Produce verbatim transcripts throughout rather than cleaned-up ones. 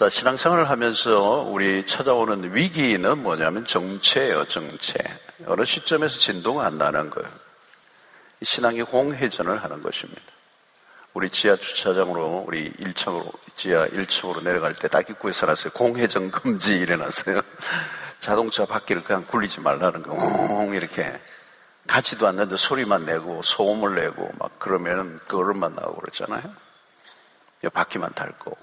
자, 신앙생활을 하면서 우리 찾아오는 위기는 뭐냐면 정체예요, 정체. 어느 시점에서 진도가 안 나는 거예요. 신앙이 공회전을 하는 것입니다. 우리 지하 주차장으로, 우리 일 층으로, 지하 일 층으로 내려갈 때 딱 입구에 써놨어요. 공회전 금지 이래놨어요. 자동차 바퀴를 그냥 굴리지 말라는 거. 옹, 이렇게. 가지도 않는데 소리만 내고, 소음을 내고, 막 그러면은 그걸만 나오고 그러잖아요. 바퀴만 닳고.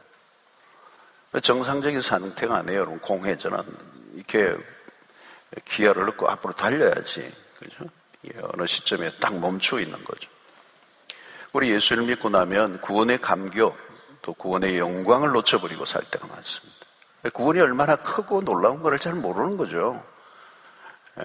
정상적인 상태가 아니에요, 여러분. 공회전은. 이렇게 기아를 넣고 앞으로 달려야지. 그죠? 어느 시점에 딱 멈추어 있는 거죠. 우리 예수를 믿고 나면 구원의 감격, 또 구원의 영광을 놓쳐버리고 살 때가 많습니다. 구원이 얼마나 크고 놀라운 걸 잘 모르는 거죠. 에,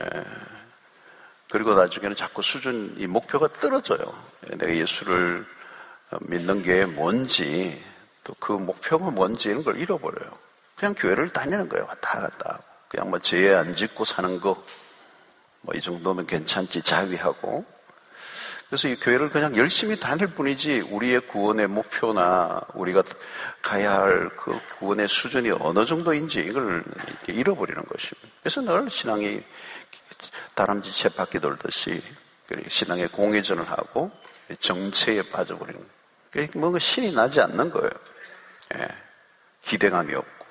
그리고 나중에는 자꾸 수준, 이 목표가 떨어져요. 내가 예수를 믿는 게 뭔지, 또 그 목표가 뭔지 이런 걸 잃어버려요. 그냥 교회를 다니는 거예요. 왔다 갔다. 그냥 뭐 죄에 안 짓고 사는 거, 뭐 이 정도면 괜찮지, 자위하고. 그래서 이 교회를 그냥 열심히 다닐 뿐이지 우리의 구원의 목표나 우리가 가야 할 그 구원의 수준이 어느 정도인지 이걸 이렇게 잃어버리는 것입니다. 그래서 늘 신앙이 다람쥐 쳇바퀴 돌듯이 신앙의 공회전을 하고 정체에 빠져버리는 거예요. 그러니까 뭔가 신이 나지 않는 거예요. 예, 기대감이 없고.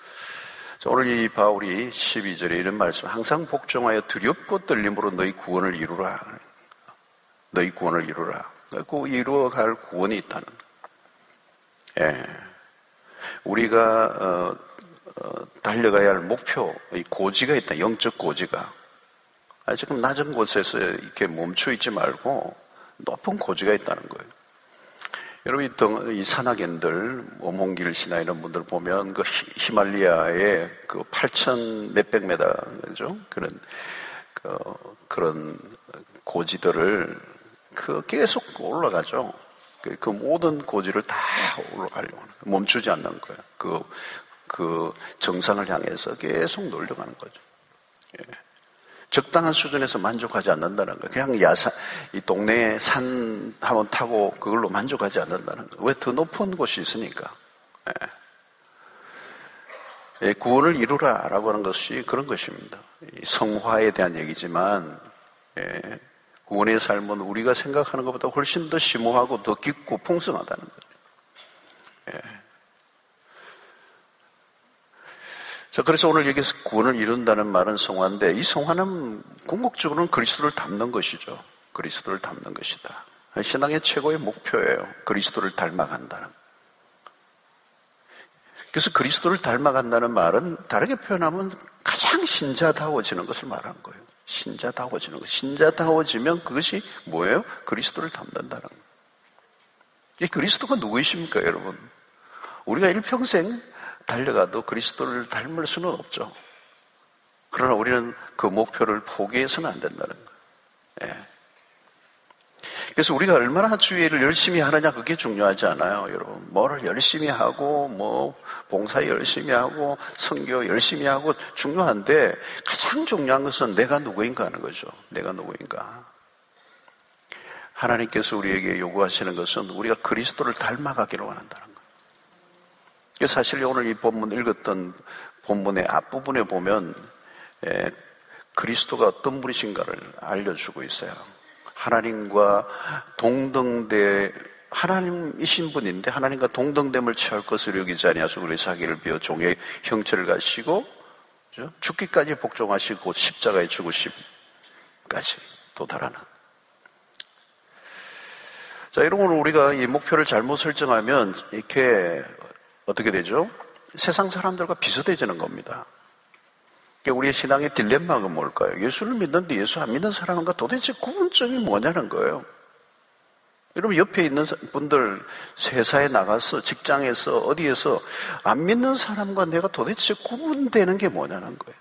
오늘 이 바울이 십이 절에 이런 말씀, 항상 복종하여 두렵고 떨림으로 너희 구원을 이루라. 너희 구원을 이루라. 그 이루어갈 구원이 있다는 거예요. 예. 우리가 어, 어, 달려가야 할 목표, 이 고지가 있다. 영적 고지가. 아, 지금 낮은 곳에서 이렇게 멈춰 있지 말고 높은 고지가 있다는 거예요. 여러분, 이 산악인들, 오몽길 신화 이런 분들 보면 그 히말리아의 그 팔천 몇백 메다, 그죠? 그런, 그, 그런 고지들을 그 계속 올라가죠. 그, 그 모든 고지를 다 올라가려고 하는 거예요. 멈추지 않는 거예요. 그, 그 정상을 향해서 계속 놀려가는 거죠. 예. 적당한 수준에서 만족하지 않는다는 거예요. 그냥 야산, 이 동네에 산 한번 타고 그걸로 만족하지 않는다는 거예요. 왜? 더 높은 곳이 있으니까. 예. 예, 구원을 이루라 라고 하는 것이 그런 것입니다. 성화에 대한 얘기지만, 예, 구원의 삶은 우리가 생각하는 것보다 훨씬 더 심오하고 더 깊고 풍성하다는 거죠. 예. 자, 그래서 오늘 여기서 구원을 이룬다는 말은 성화인데, 이 성화는 궁극적으로는 그리스도를 닮는 것이죠. 그리스도를 닮는 것이다. 신앙의 최고의 목표예요. 그리스도를 닮아간다는. 그래서 그리스도를 닮아간다는 말은 다르게 표현하면 가장 신자다워지는 것을 말하는 거예요. 신자다워지는 것. 신자다워지면 그것이 뭐예요? 그리스도를 닮는다는 거예요. 이 그리스도가 누구이십니까, 여러분? 우리가 일평생 달려가도 그리스도를 닮을 수는 없죠. 그러나 우리는 그 목표를 포기해서는 안 된다는 거예요. 예. 그래서 우리가 얼마나 주의를 열심히 하느냐 그게 중요하지 않아요, 여러분. 뭐를 열심히 하고 뭐 봉사 열심히 하고 선교 열심히 하고 중요한데 가장 중요한 것은 내가 누구인가 하는 거죠. 내가 누구인가. 하나님께서 우리에게 요구하시는 것은 우리가 그리스도를 닮아가기로 원한다는 거예요. 사실 오늘 이 본문 읽었던 본문의 앞부분에 보면 에, 그리스도가 어떤 분이신가를 알려주고 있어요. 하나님과 동등대, 하나님이신 분인데 하나님과 동등됨을 취할 것을 여기지 아니하시고 우리 자기를 비워 종의 형체를 가시고 그렇죠? 죽기까지 복종하시고 십자가에 죽으심까지 도달하는. 자, 이런 걸 우리가 이 목표를 잘못 설정하면 이렇게 어떻게 되죠? 세상 사람들과 비슷해지는 겁니다. 그러니까 우리의 신앙의 딜레마가 뭘까요? 예수를 믿는데 예수 안 믿는 사람과 도대체 구분점이 뭐냐는 거예요. 여러분 옆에 있는 분들 회사에 나가서 직장에서 어디에서 안 믿는 사람과 내가 도대체 구분되는 게 뭐냐는 거예요.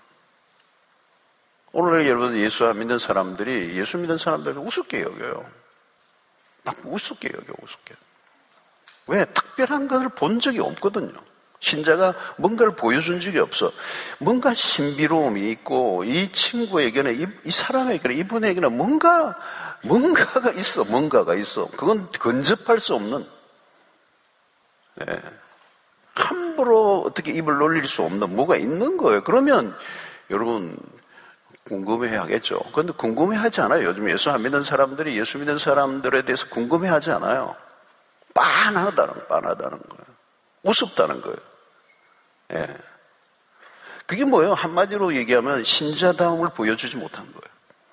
오늘 여러분 예수 안 믿는 사람들이 예수 믿는 사람들을 우습게 여겨요. 막 우습게 여겨 우습게. 왜? 특별한 것을 본 적이 없거든요. 신자가 뭔가를 보여준 적이 없어. 뭔가 신비로움이 있고 이 친구에게는 이, 이 사람에게는 이분에게는 뭔가 뭔가가 있어. 뭔가가 있어. 그건 근접할 수 없는 네. 함부로 어떻게 입을 놀릴 수 없는 뭐가 있는 거예요. 그러면 여러분 궁금해하겠죠. 그런데 궁금해하지 않아요. 요즘 예수 안 믿는 사람들이 예수 믿는 사람들에 대해서 궁금해하지 않아요. 빤하다는 빤하다는 거예요. 우습다는 거예요. 예. 그게 뭐예요? 한마디로 얘기하면 신자다움을 보여주지 못한 거예요.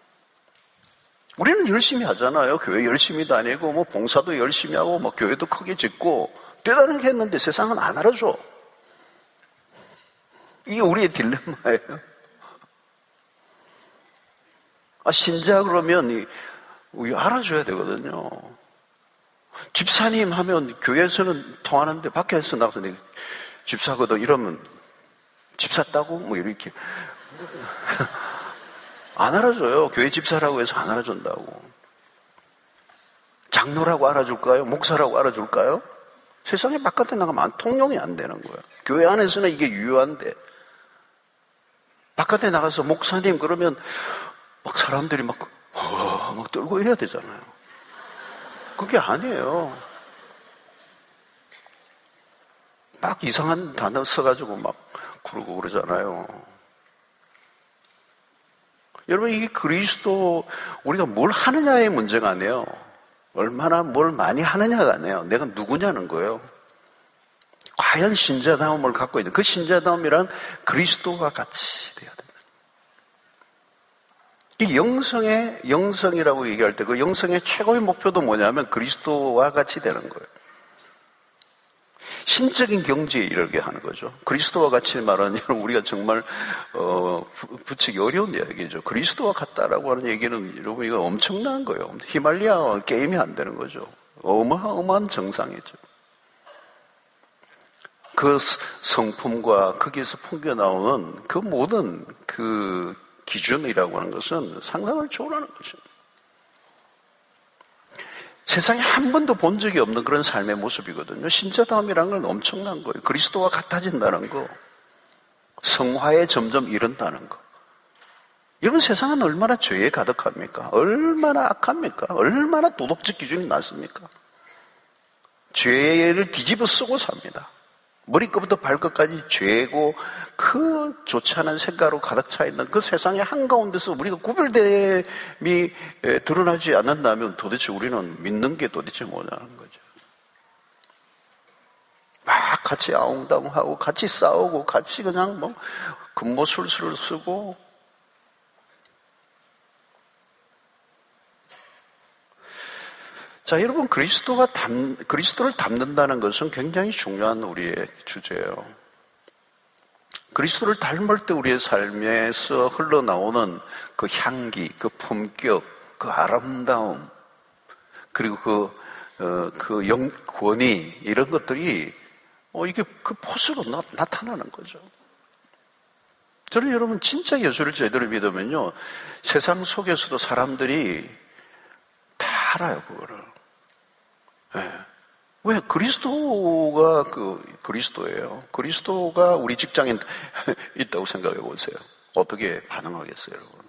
우리는 열심히 하잖아요. 교회 열심히 다니고 뭐 봉사도 열심히 하고 뭐 교회도 크게 짓고 대단하게 했는데 세상은 안 알아줘. 이게 우리의 딜레마예요. 아, 신자 그러면 이, 이 알아줘야 되거든요. 집사님 하면 교회에서는 통하는데 밖에서 나가서 집사거든 이러면 집사 따고 뭐 이렇게 안 알아줘요. 교회 집사라고 해서 안 알아준다고. 장로라고 알아줄까요? 목사라고 알아줄까요? 세상에 바깥에 나가면 통용이 안 되는 거예요. 교회 안에서는 이게 유효한데 바깥에 나가서 목사님 그러면 막 사람들이 막, 어, 막 떨고 이래야 되잖아요. 그게 아니에요. 막 이상한 단어 써가지고 막 그러고 그러잖아요. 여러분, 이게 그리스도, 우리가 뭘 하느냐의 문제가 아니에요. 얼마나 뭘 많이 하느냐가 아니에요. 내가 누구냐는 거예요. 과연 신자다움을 갖고 있는, 그 신자다움이란 그리스도와 같이 돼야 된다. 이 영성의, 영성이라고 얘기할 때 그 영성의 최고의 목표도 뭐냐면 그리스도와 같이 되는 거예요. 신적인 경지에 이르게 하는 거죠. 그리스도와 같이 말하는 우리가 정말 어, 붙이기 어려운 이야기죠. 그리스도와 같다라고 하는 얘기는 여러분 이거 엄청난 거예요. 히말리아와 게임이 안 되는 거죠. 어마어마한 정상이죠. 그 성품과 거기에서 풍겨 나오는 그 모든 그 기준이라고 하는 것은 상상을 초월하는 것입니다. 세상에 한 번도 본 적이 없는 그런 삶의 모습이거든요. 신자다움이라는 건 엄청난 거예요. 그리스도와 같아진다는 거. 성화에 점점 이른다는 거. 여러분 세상은 얼마나 죄에 가득합니까? 얼마나 악합니까? 얼마나 도덕적 기준이 낮습니까? 죄를 뒤집어 쓰고 삽니다. 머리끝부터 발끝까지 죄고 그 좋지 않은 생각으로 가득 차 있는 그 세상의 한가운데서 우리가 구별됨이 드러나지 않는다면 도대체 우리는 믿는 게 도대체 뭐냐는 거죠. 막 같이 아웅다웅하고 같이 싸우고 같이 그냥 뭐 금모술수를 쓰고 자, 여러분, 그리스도가 담, 그리스도를 닮는다는 것은 굉장히 중요한 우리의 주제예요. 그리스도를 닮을 때 우리의 삶에서 흘러나오는 그 향기, 그 품격, 그 아름다움, 그리고 그, 어, 그 영, 권위, 이런 것들이, 어, 이게 그 포스로 나, 나타나는 거죠. 저는 여러분, 진짜 예수를 제대로 믿으면요, 세상 속에서도 사람들이 다 알아요, 그거를. 네. 왜? 그리스도가 그, 그리스도예요. 그리스도가 우리 직장에 있다고 생각해 보세요. 어떻게 반응하겠어요, 여러분?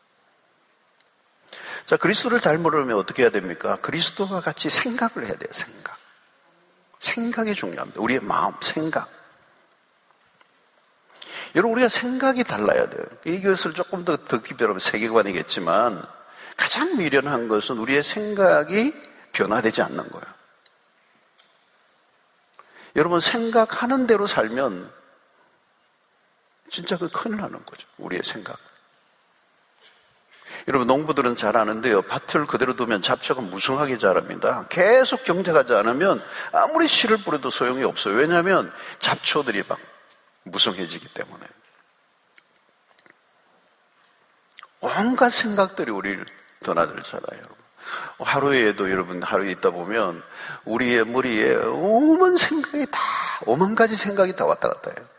자, 그리스도를 닮으려면 어떻게 해야 됩니까? 그리스도와 같이 생각을 해야 돼요, 생각. 생각이 중요합니다. 우리의 마음, 생각. 여러분, 우리가 생각이 달라야 돼요. 이것을 조금 더, 더 깊이 여러분 세계관이겠지만 가장 미련한 것은 우리의 생각이 변화되지 않는 거예요. 여러분 생각하는 대로 살면 진짜 그 큰일 나는 거죠. 우리의 생각. 여러분 농부들은 잘 아는데요. 밭을 그대로 두면 잡초가 무성하게 자랍니다. 계속 경작하지 않으면 아무리 씨를 뿌려도 소용이 없어요. 왜냐하면 잡초들이 막 무성해지기 때문에. 온갖 생각들이 우리를 드나들잖아요. 여러분. 하루에도 여러분 하루에 있다 보면 우리의 머리에 오만 생각이 다 오만 가지 생각이 다 왔다 갔다 해요.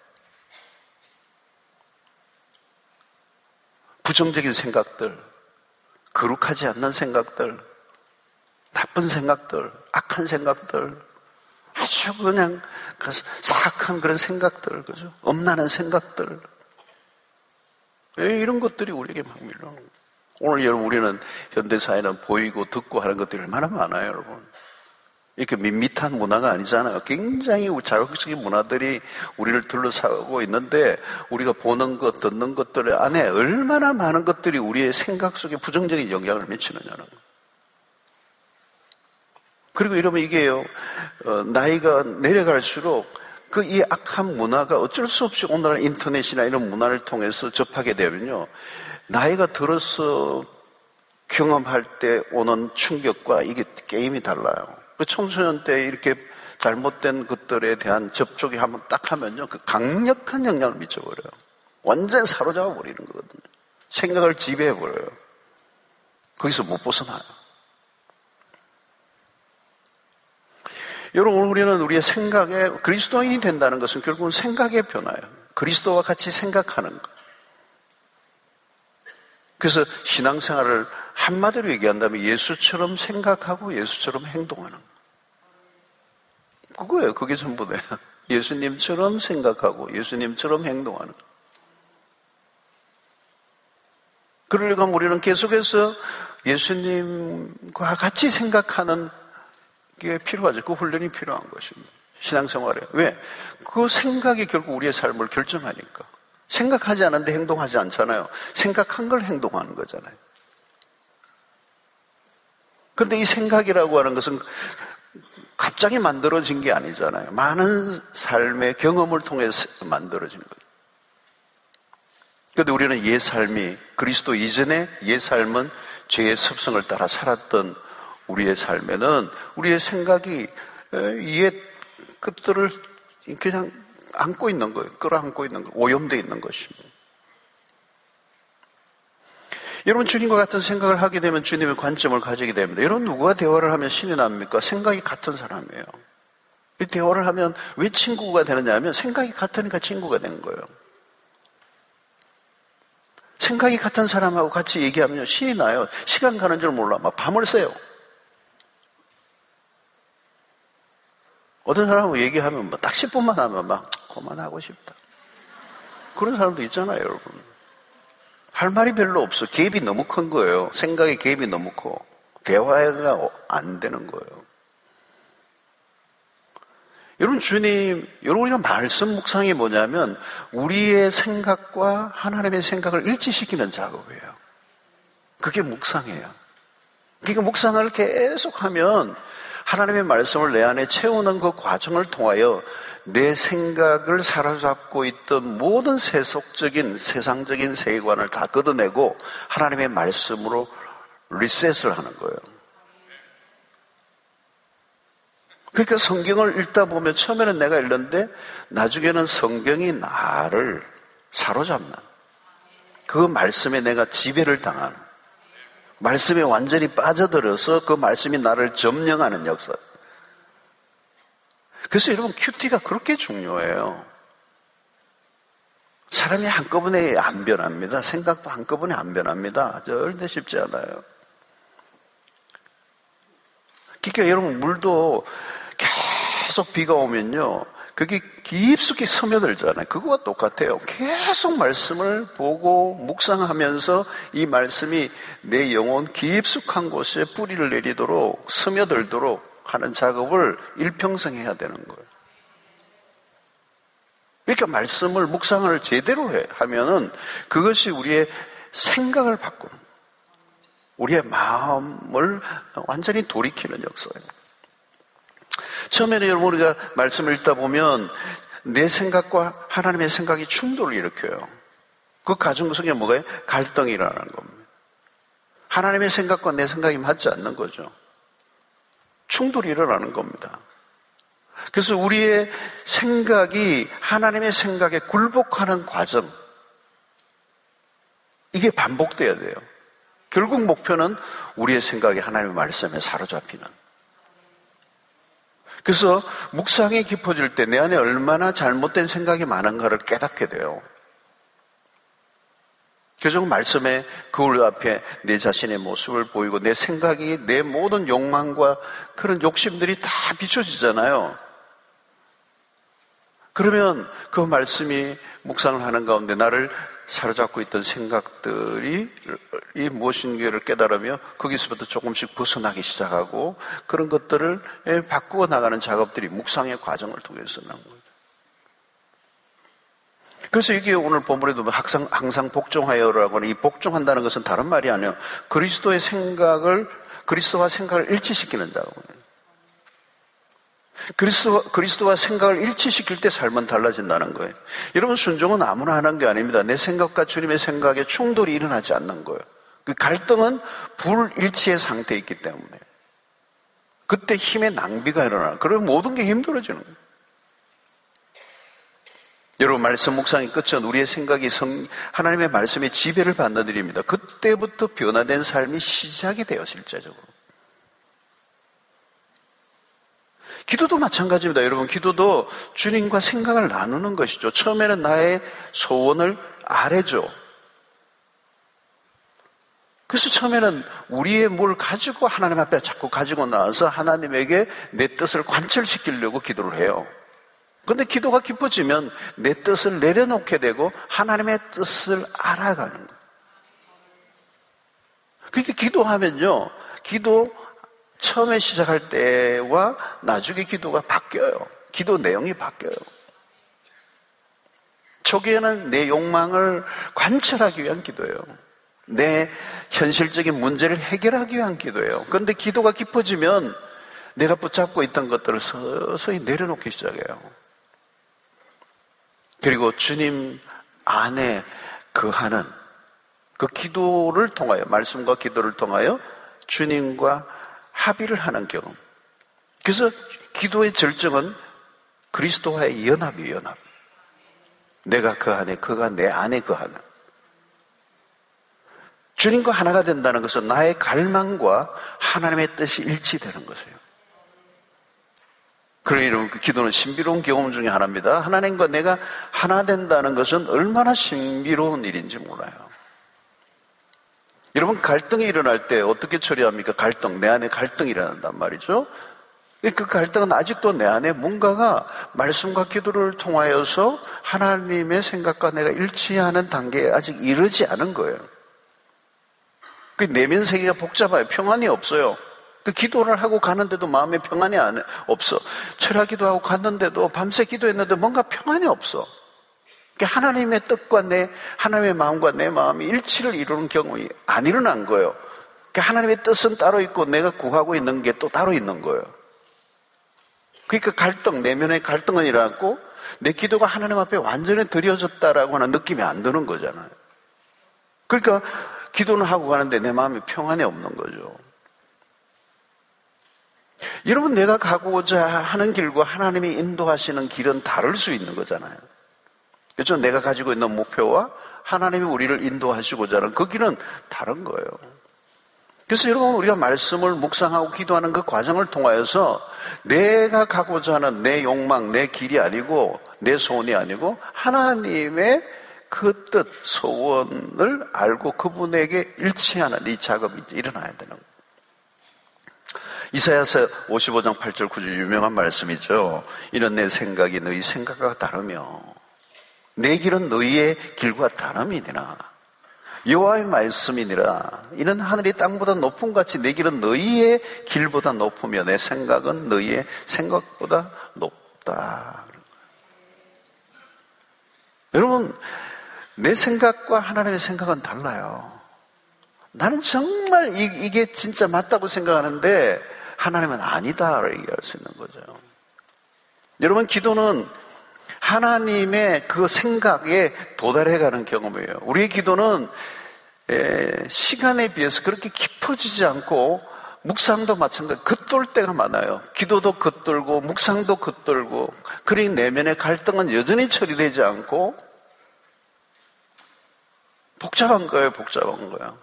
부정적인 생각들, 거룩하지 않는 생각들, 나쁜 생각들, 악한 생각들, 아주 그냥 사악한 그런 생각들, 그죠? 엄난한 생각들, 이런 것들이 우리에게 막 밀려오는 거예요. 오늘 여러분 우리는 현대사회는 보이고 듣고 하는 것들이 얼마나 많아요, 여러분. 이렇게 밋밋한 문화가 아니잖아요. 굉장히 자극적인 문화들이 우리를 둘러싸고 있는데 우리가 보는 것, 듣는 것들 안에 얼마나 많은 것들이 우리의 생각 속에 부정적인 영향을 미치느냐는 거예요. 그리고 이러면 이게요, 어, 나이가 내려갈수록 그 이 악한 문화가 어쩔 수 없이 오늘날 인터넷이나 이런 문화를 통해서 접하게 되면요, 나이가 들어서 경험할 때 오는 충격과 이게 게임이 달라요. 그 청소년 때 이렇게 잘못된 것들에 대한 접촉이 한번 딱 하면요, 그 강력한 영향을 미쳐버려요. 완전 사로잡아 버리는 거거든요. 생각을 지배해버려요. 거기서 못 벗어나요. 여러분, 우리는 우리의 생각에, 그리스도인이 된다는 것은 결국은 생각의 변화예요. 그리스도와 같이 생각하는 것. 그래서 신앙생활을 한마디로 얘기한다면 예수처럼 생각하고 예수처럼 행동하는 것. 그거예요. 그게 전부돼요. 예수님처럼 생각하고 예수님처럼 행동하는 것. 그러려고 하면 우리는 계속해서 예수님과 같이 생각하는 게 필요하죠. 그 훈련이 필요한 것입니다. 신앙생활에. 왜? 그 생각이 결국 우리의 삶을 결정하니까. 생각하지 않는데 행동하지 않잖아요. 생각한 걸 행동하는 거잖아요. 그런데 이 생각이라고 하는 것은 갑자기 만들어진 게 아니잖아요. 많은 삶의 경험을 통해서 만들어진 거예요. 그런데 우리는 옛 삶이, 그리스도 이전의 옛 삶은 죄의 습성을 따라 살았던 우리의 삶에는 우리의 생각이 옛 것들을 그냥 안고 있는 거예요. 끌어안고 있는 거예요. 오염되어 있는 것입니다. 여러분, 주님과 같은 생각을 하게 되면 주님의 관점을 가지게 됩니다. 여러분, 누구와 대화를 하면 신이 납니까? 생각이 같은 사람이에요. 이 대화를 하면 왜 친구가 되느냐 하면 생각이 같으니까 친구가 되는 거예요. 생각이 같은 사람하고 같이 얘기하면 신이 나요. 시간 가는 줄 몰라. 막 밤을 새요. 어떤 사람하고 얘기하면 딱 십 분만 하면 막 그만하고 싶다. 그런 사람도 있잖아요, 여러분. 할 말이 별로 없어. 갭이 너무 큰 거예요. 생각의 갭이 너무 커. 대화가 안 되는 거예요. 여러분, 주님, 여러분, 우리가 말씀 묵상이 뭐냐면 우리의 생각과 하나님의 생각을 일치시키는 작업이에요. 그게 묵상이에요. 그러니까 묵상을 계속하면 하나님의 말씀을 내 안에 채우는 그 과정을 통하여 내 생각을 사로잡고 있던 모든 세속적인 세상적인 세계관을 다 걷어내고 하나님의 말씀으로 리셋을 하는 거예요. 그러니까 성경을 읽다 보면 처음에는 내가 읽는데 나중에는 성경이 나를 사로잡는, 그 말씀에 내가 지배를 당하는, 말씀에 완전히 빠져들어서 그 말씀이 나를 점령하는 역사. 그래서 여러분, 큐티가 그렇게 중요해요. 사람이 한꺼번에 안 변합니다. 생각도 한꺼번에 안 변합니다. 절대 쉽지 않아요. 그러니까 여러분, 물도 계속 비가 오면요, 그게 깊숙이 스며들잖아요. 그거와 똑같아요. 계속 말씀을 보고 묵상하면서 이 말씀이 내 영혼 깊숙한 곳에 뿌리를 내리도록 스며들도록 하는 작업을 일평생 해야 되는 거예요. 그러니까 말씀을 묵상을 제대로 해, 하면은 그것이 우리의 생각을 바꾸는, 우리의 마음을 완전히 돌이키는 역사예요. 처음에는 여러분, 우리가 말씀을 읽다 보면 내 생각과 하나님의 생각이 충돌을 일으켜요. 그 과정 속에 뭐가요? 갈등이 일어나는 겁니다. 하나님의 생각과 내 생각이 맞지 않는 거죠. 충돌이 일어나는 겁니다. 그래서 우리의 생각이 하나님의 생각에 굴복하는 과정, 이게 반복돼야 돼요. 결국 목표는 우리의 생각이 하나님의 말씀에 사로잡히는. 그래서 묵상이 깊어질 때 내 안에 얼마나 잘못된 생각이 많은가를 깨닫게 돼요. 그래서 말씀에 거울 앞에 내 자신의 모습을 보이고 내 생각이, 내 모든 욕망과 그런 욕심들이 다 비춰지잖아요. 그러면 그 말씀이 묵상을 하는 가운데 나를 사로잡고 있던 생각들이 이 무엇인가를 깨달으며 거기서부터 조금씩 벗어나기 시작하고 그런 것들을 바꾸어 나가는 작업들이 묵상의 과정을 통해서 나온 거죠. 그래서 이게 오늘 본문에도 항상, 항상 복종하여라고 하는 이 복종한다는 것은 다른 말이 아니에요. 그리스도의 생각을, 그리스도와 생각을 일치시키는 작업이에요. 그리스도, 그리스도와 생각을 일치시킬 때 삶은 달라진다는 거예요. 여러분, 순종은 아무나 하는 게 아닙니다. 내 생각과 주님의 생각에 충돌이 일어나지 않는 거예요. 그 갈등은 불일치의 상태에 있기 때문에. 그때 힘의 낭비가 일어나요. 그러면 모든 게 힘들어지는 거예요. 여러분, 말씀 묵상의 끝은 우리의 생각이 성, 하나님의 말씀에 지배를 받는 일입니다. 그때부터 변화된 삶이 시작이 돼요, 실제적으로. 기도도 마찬가지입니다. 여러분, 기도도 주님과 생각을 나누는 것이죠. 처음에는 나의 소원을 아뢰죠. 그래서 처음에는 우리의 뭘 가지고 하나님 앞에 자꾸 가지고 나와서 하나님에게 내 뜻을 관철시키려고 기도를 해요. 그런데 기도가 깊어지면 내 뜻을 내려놓게 되고 하나님의 뜻을 알아가는 거예요. 그러니까 기도하면요, 기도 처음에 시작할 때와 나중에 기도가 바뀌어요. 기도 내용이 바뀌어요. 초기에는 내 욕망을 관철하기 위한 기도예요. 내 현실적인 문제를 해결하기 위한 기도예요. 그런데 기도가 깊어지면 내가 붙잡고 있던 것들을 서서히 내려놓기 시작해요. 그리고 주님 안에 거하는 그 기도를 통하여, 말씀과 기도를 통하여 주님과 합의를 하는 경험. 그래서 기도의 절정은 그리스도와의 연합이에요, 연합. 내가 그 안에, 그가 내 안에 거하는. 주님과 하나가 된다는 것은 나의 갈망과 하나님의 뜻이 일치되는 것이에요. 그러니 그 기도는 신비로운 경험 중에 하나입니다. 하나님과 내가 하나 된다는 것은 얼마나 신비로운 일인지 몰라요. 여러분, 갈등이 일어날 때 어떻게 처리합니까? 갈등, 내 안에 갈등이 일어난단 말이죠. 그 갈등은 아직도 내 안에 뭔가가 말씀과 기도를 통하여서 하나님의 생각과 내가 일치하는 단계에 아직 이르지 않은 거예요. 그 내면 세계가 복잡해요. 평안이 없어요. 그 기도를 하고 가는데도 마음에 평안이 안, 없어. 철학기도 하고 갔는데도 밤새 기도했는데 뭔가 평안이 없어. 하나님의 뜻과 내, 하나님의 마음과 내 마음이 일치를 이루는 경험이 안 일어난 거예요. 하나님의 뜻은 따로 있고 내가 구하고 있는 게 또 따로 있는 거예요. 그러니까 갈등, 내면의 갈등은 일어났고 내 기도가 하나님 앞에 완전히 드려졌다라고 하는 느낌이 안 드는 거잖아요. 그러니까 기도는 하고 가는데 내 마음이 평안이 없는 거죠. 여러분, 내가 가고자 하는 길과 하나님이 인도하시는 길은 다를 수 있는 거잖아요. 그렇죠? 내가 가지고 있는 목표와 하나님이 우리를 인도하시고자 하는 그 길은 다른 거예요. 그래서 여러분, 우리가 말씀을 묵상하고 기도하는 그 과정을 통하여서 내가 가고자 하는 내 욕망, 내 길이 아니고 내 소원이 아니고 하나님의 그 뜻, 소원을 알고 그분에게 일치하는 이 작업이 일어나야 되는 거예요. 이사야서 오십오 장 팔 절 구 절 유명한 말씀이죠. 이는 내 생각이 너희 생각과 다르며 내 길은 너희의 길과 다름이니라. 여호와의 말씀이니라. 이는 하늘이 땅보다 높음 같이 내 길은 너희의 길보다 높으며 내 생각은 너희의 생각보다 높다. 여러분, 내 생각과 하나님의 생각은 달라요. 나는 정말 이, 이게 진짜 맞다고 생각하는데 하나님은 아니다라고 얘기할 수 있는 거죠. 여러분, 기도는 하나님의 그 생각에 도달해가는 경험이에요. 우리의 기도는 시간에 비해서 그렇게 깊어지지 않고 묵상도 마찬가지, 겉돌 때가 많아요. 기도도 겉돌고 묵상도 겉돌고, 그러니 내면의 갈등은 여전히 처리되지 않고 복잡한 거예요. 복잡한 거예요.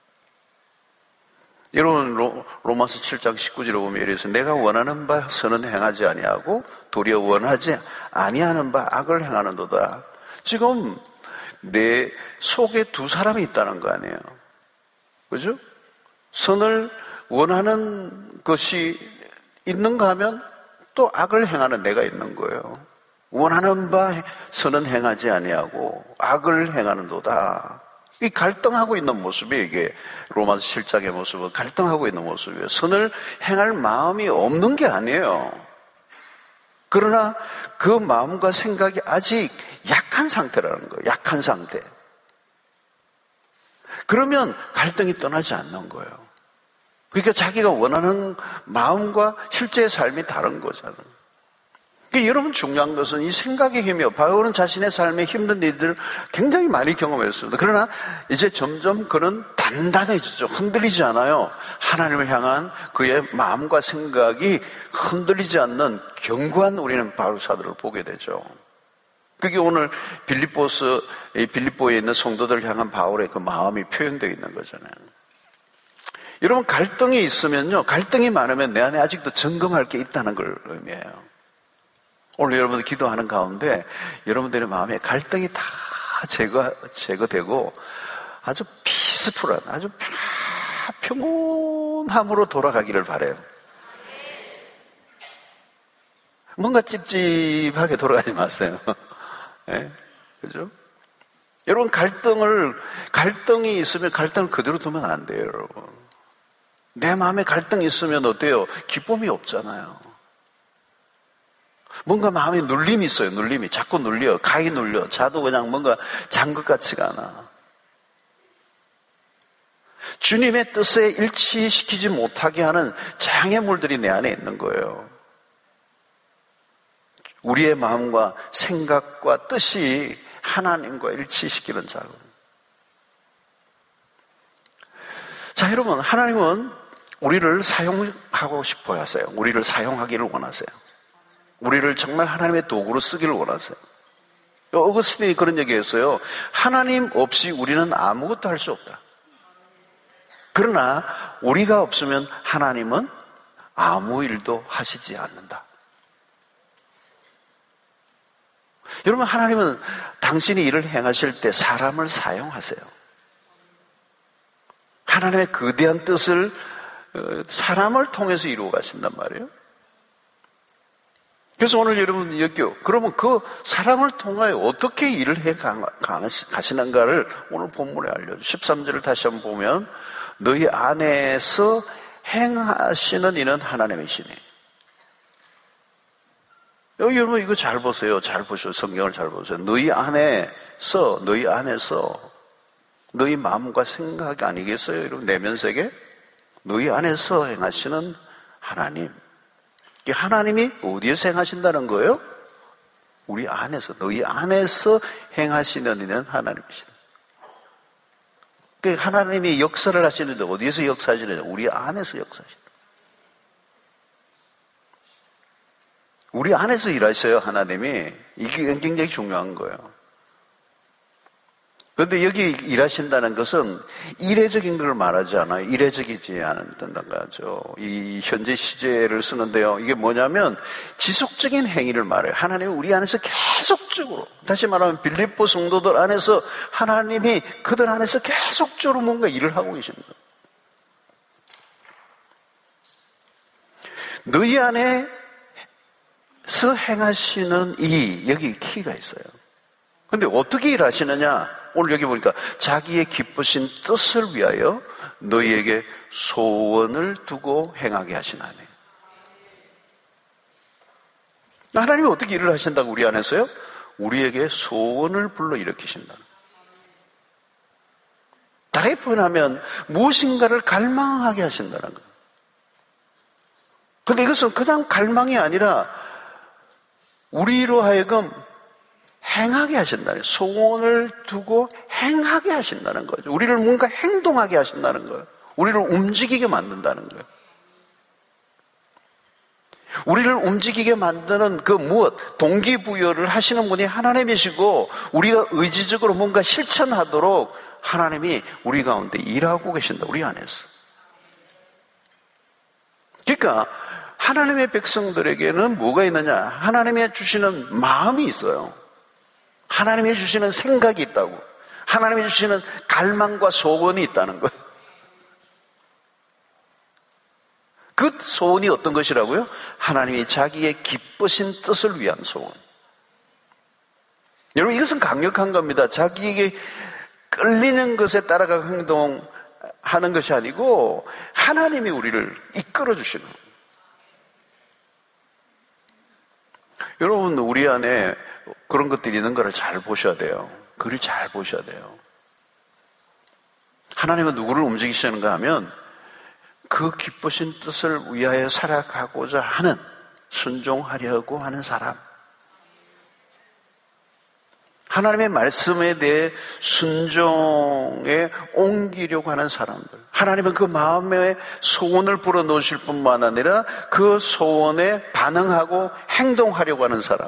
여러분, 로, 로마서 칠 장 십구 절에 보면 이래서 내가 원하는 바 선은 행하지 아니하고 도리어 원하지 아니하는 바 악을 행하는도다. 지금 내 속에 두 사람이 있다는 거 아니에요. 그죠? 선을 원하는 것이 있는가 하면 또 악을 행하는 내가 있는 거예요. 원하는 바 선은 행하지 아니하고 악을 행하는도다. 이 갈등하고 있는 모습이 이게 로마서 칠 장의 모습은 갈등하고 있는 모습이에요. 선을 행할 마음이 없는 게 아니에요. 그러나 그 마음과 생각이 아직 약한 상태라는 거예요. 약한 상태. 그러면 갈등이 떠나지 않는 거예요. 그러니까 자기가 원하는 마음과 실제의 삶이 다른 거잖아요. 그러니까 여러분 중요한 것은 이 생각의 힘이요. 바울은 자신의 삶에 힘든 일들을 굉장히 많이 경험했습니다. 그러나 이제 점점 그는 단단해지죠. 흔들리지 않아요. 하나님을 향한 그의 마음과 생각이 흔들리지 않는 견고한 우리는 바울 사도를 보게 되죠. 그게 오늘 빌립보스, 빌립보에 있는 성도들을 향한 바울의 그 마음이 표현되어 있는 거잖아요. 여러분 갈등이 있으면요. 갈등이 많으면 내 안에 아직도 점검할 게 있다는 걸 의미해요. 오늘 여러분들 기도하는 가운데 여러분들의 마음에 갈등이 다 제거, 제거되고 아주 피스풀한, 아주 평온함으로 돌아가기를 바라요. 뭔가 찝찝하게 돌아가지 마세요. 네? 그죠? 여러분 갈등을, 갈등이 있으면 갈등을 그대로 두면 안 돼요, 여러분. 내 마음에 갈등이 있으면 어때요? 기쁨이 없잖아요. 뭔가 마음에 눌림이 있어요. 눌림이 자꾸 눌려. 가히 눌려. 자도 그냥 뭔가 잔 것 같지가 않아. 주님의 뜻에 일치시키지 못하게 하는 장애물들이 내 안에 있는 거예요. 우리의 마음과 생각과 뜻이 하나님과 일치시키는 작업. 자, 여러분, 하나님은 우리를 사용하고 싶어 하세요. 우리를 사용하기를 원하세요. 우리를 정말 하나님의 도구로 쓰기를 원하세요. 어거스틴이 그런 얘기했어요. 하나님 없이 우리는 아무것도 할 수 없다. 그러나 우리가 없으면 하나님은 아무 일도 하시지 않는다. 여러분, 하나님은 당신이 일을 행하실 때 사람을 사용하세요. 하나님의 거대한 뜻을 사람을 통해서 이루어 가신단 말이에요. 그래서 오늘 여러분 여기요. 그러면 그 사람을 통하여 어떻게 일을 해 가시는가를 오늘 본문에 알려줘. 십삼 절을 다시 한번 보면 너희 안에서 행하시는 이는 하나님이시니. 여기 여러분 이거 잘 보세요. 잘 보셔. 성경을 잘 보세요. 너희 안에서, 너희 안에서, 너희 마음과 생각이 아니겠어요? 여러분 내면세계? 너희 안에서 행하시는 하나님. 하나님이 어디에서 행하신다는 거예요? 우리 안에서, 너희 안에서 행하시는 이는 하나님이시다. 하나님이 역사를 하시는데 어디에서 역사하시느냐? 우리 안에서 역사하시다. 우리 안에서 일하셔요, 하나님이. 이게 굉장히 중요한 거예요. 그런데 여기 일하신다는 것은 이례적인 걸 말하지 않아요. 이례적이지 않는다는 거죠. 이 현재 시제를 쓰는데요. 이게 뭐냐면 지속적인 행위를 말해요. 하나님이 우리 안에서 계속적으로, 다시 말하면 빌립보 성도들 안에서 하나님이 그들 안에서 계속적으로 뭔가 일을 하고 계십니다. 너희 안에서 행하시는 이, 여기 키가 있어요. 근데 어떻게 일하시느냐? 오늘 여기 보니까 자기의 기쁘신 뜻을 위하여 너희에게 소원을 두고 행하게 하시나니. 하나님이 어떻게 일을 하신다고 우리 안에서요? 우리에게 소원을 불러일으키신다. 다르게 표현하면 무엇인가를 갈망하게 하신다는 거예요. 그런데 이것은 그냥 갈망이 아니라 우리로 하여금 행하게 하신다는 거예요. 소원을 두고 행하게 하신다는 거죠. 우리를 뭔가 행동하게 하신다는 거예요. 우리를 움직이게 만든다는 거예요. 우리를 움직이게 만드는 그 무엇, 동기부여를 하시는 분이 하나님이시고 우리가 의지적으로 뭔가 실천하도록 하나님이 우리 가운데 일하고 계신다. 우리 안에서. 그러니까 하나님의 백성들에게는 뭐가 있느냐? 하나님이 주시는 마음이 있어요. 하나님이 주시는 생각이 있다고. 하나님이 주시는 갈망과 소원이 있다는 거예요. 그 소원이 어떤 것이라고요? 하나님이 자기의 기쁘신 뜻을 위한 소원. 여러분, 이것은 강력한 겁니다. 자기에게 끌리는 것에 따라가 행동하는 것이 아니고 하나님이 우리를 이끌어 주시는 거예요. 여러분, 우리 안에 그런 것들이 있는 것을 잘 보셔야 돼요. 그를 잘 보셔야 돼요. 하나님은 누구를 움직이시는가 하면 그 기쁘신 뜻을 위하여 살아가고자 하는, 순종하려고 하는 사람, 하나님의 말씀에 대해 순종에 옮기려고 하는 사람들, 하나님은 그 마음에 소원을 불어넣으실 뿐만 아니라 그 소원에 반응하고 행동하려고 하는 사람,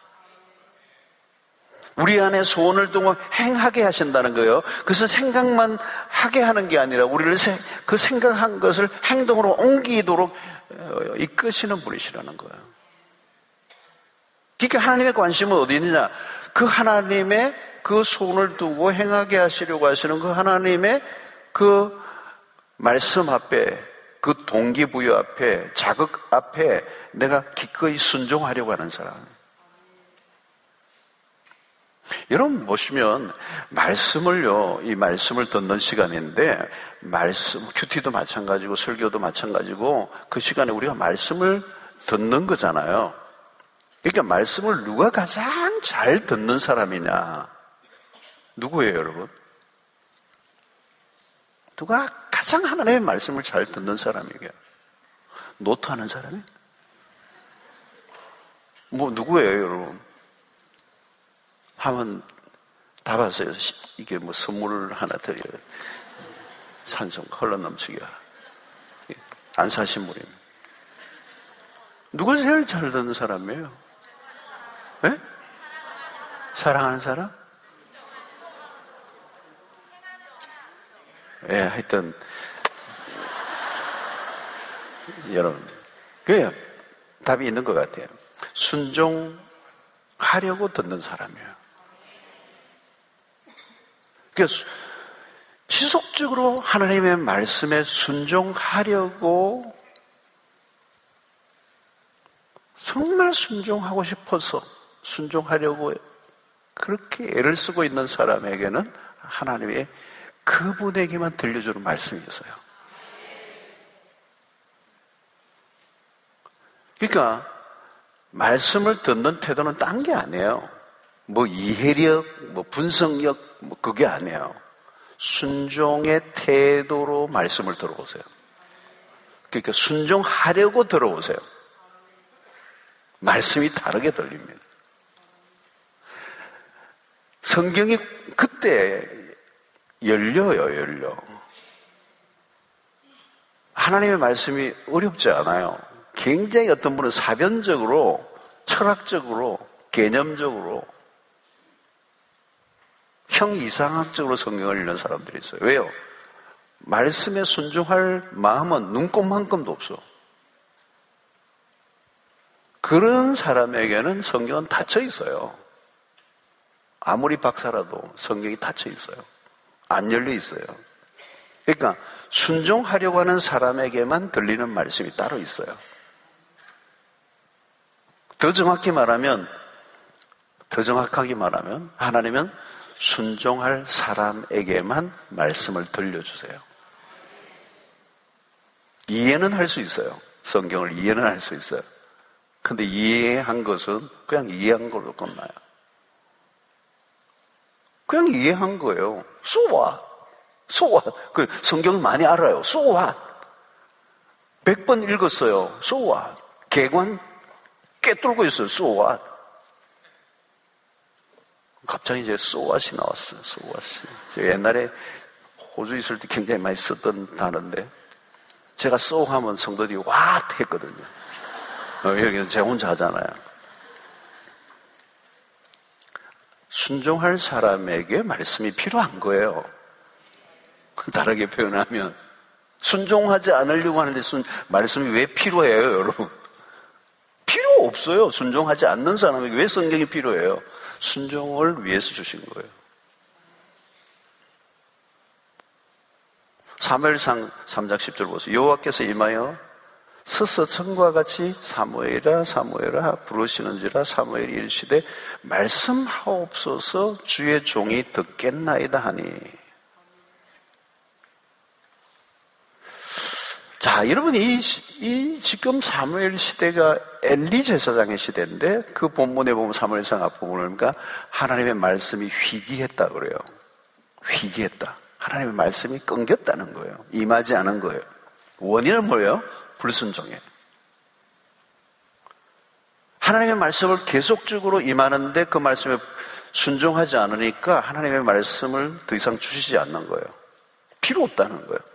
우리 안에 소원을 두고 행하게 하신다는 거예요. 그래서 생각만 하게 하는 게 아니라 우리를 그 생각한 것을 행동으로 옮기도록 이끄시는 분이시라는 거예요. 그러니까 하나님의 관심은 어디 있느냐? 그 하나님의 그 소원을 두고 행하게 하시려고 하시는 그 하나님의 그 말씀 앞에, 그 동기부여 앞에, 자극 앞에 내가 기꺼이 순종하려고 하는 사람. 여러분 보시면 말씀을요, 이 말씀을 듣는 시간인데, 말씀, 큐티도 마찬가지고 설교도 마찬가지고 그 시간에 우리가 말씀을 듣는 거잖아요. 그러니까 말씀을 누가 가장 잘 듣는 사람이냐? 누구예요, 여러분? 누가 가장 하나님의 말씀을 잘 듣는 사람이에요? 노트하는 사람이? 뭐 누구예요, 여러분? 한번 답하세요. 이게 뭐 선물을 하나 드려요. 찬송 흘러 넘치게 하라. 안 사신 분입니다. 누가 제일 잘 듣는 사람이에요? 네? 사랑하는 사람? 예, 하여튼 여러분, 그래요. 답이 있는 것 같아요. 순종하려고 듣는 사람이에요. 그러니까 지속적으로 하나님의 말씀에 순종하려고, 정말 순종하고 싶어서 순종하려고 그렇게 애를 쓰고 있는 사람에게는 하나님의 그분에게만 들려주는 말씀이 있어요. 그러니까 말씀을 듣는 태도는 딴 게 아니에요. 뭐 이해력, 뭐 분석력, 뭐 그게 아니에요. 순종의 태도로 말씀을 들어보세요. 그러니까 순종하려고 들어보세요. 말씀이 다르게 들립니다. 성경이 그때 열려요, 열려. 하나님의 말씀이 어렵지 않아요. 굉장히 어떤 분은 사변적으로, 철학적으로, 개념적으로, 형이상학적으로 성경을 읽는 사람들이 있어요. 왜요? 말씀에 순종할 마음은 눈꼽만큼도 없어. 그런 사람에게는 성경은 닫혀 있어요. 아무리 박사라도 성경이 닫혀 있어요. 안 열려 있어요. 그러니까 순종하려고 하는 사람에게만 들리는 말씀이 따로 있어요. 더 정확히 말하면, 더 정확하게 말하면 하나님은 순종할 사람에게만 말씀을 들려주세요. 이해는 할 수 있어요. 성경을 이해는 할 수 있어요. 근데 이해한 것은 그냥 이해한 걸로 끝나요. 그냥 이해한 거예요. So what? So what? 그 성경을 많이 알아요. So what? 백 번 읽었어요. So what? 개관 꿰뚫고 있어요. So what? 갑자기 이제 so what이 나왔어요. So what이. 제가 옛날에 호주 있을 때 굉장히 많이 썼던 단어인데, 제가 so 하면 성도들이 what 했거든요. 어, 여기는 제가 혼자 하잖아요. 순종할 사람에게 말씀이 필요한 거예요. 다르게 표현하면 순종하지 않으려고 하는데 순, 말씀이 왜 필요해요, 여러분? 필요 없어요. 순종하지 않는 사람에게 왜 성경이 필요해요? 순종을 위해서 주신 거예요. 사무엘상 삼 장 십 절 보세요. 여호와께서 임하여 서서 청과 같이 사무엘아 사무엘아 부르시는지라 사무엘이 이르시되 말씀하옵소서 주의 종이 듣겠나이다 하니. 자, 여러분, 이, 이 지금 사무엘 시대가 엘리 제사장의 시대인데 그 본문에 보면 사무엘상 앞부분을 보니까 하나님의 말씀이 희귀했다 그래요. 희귀했다. 하나님의 말씀이 끊겼다는 거예요. 임하지 않은 거예요. 원인은 뭐예요? 불순종이에요. 하나님의 말씀을 계속적으로 임하는데 그 말씀에 순종하지 않으니까 하나님의 말씀을 더 이상 주시지 않는 거예요. 필요 없다는 거예요.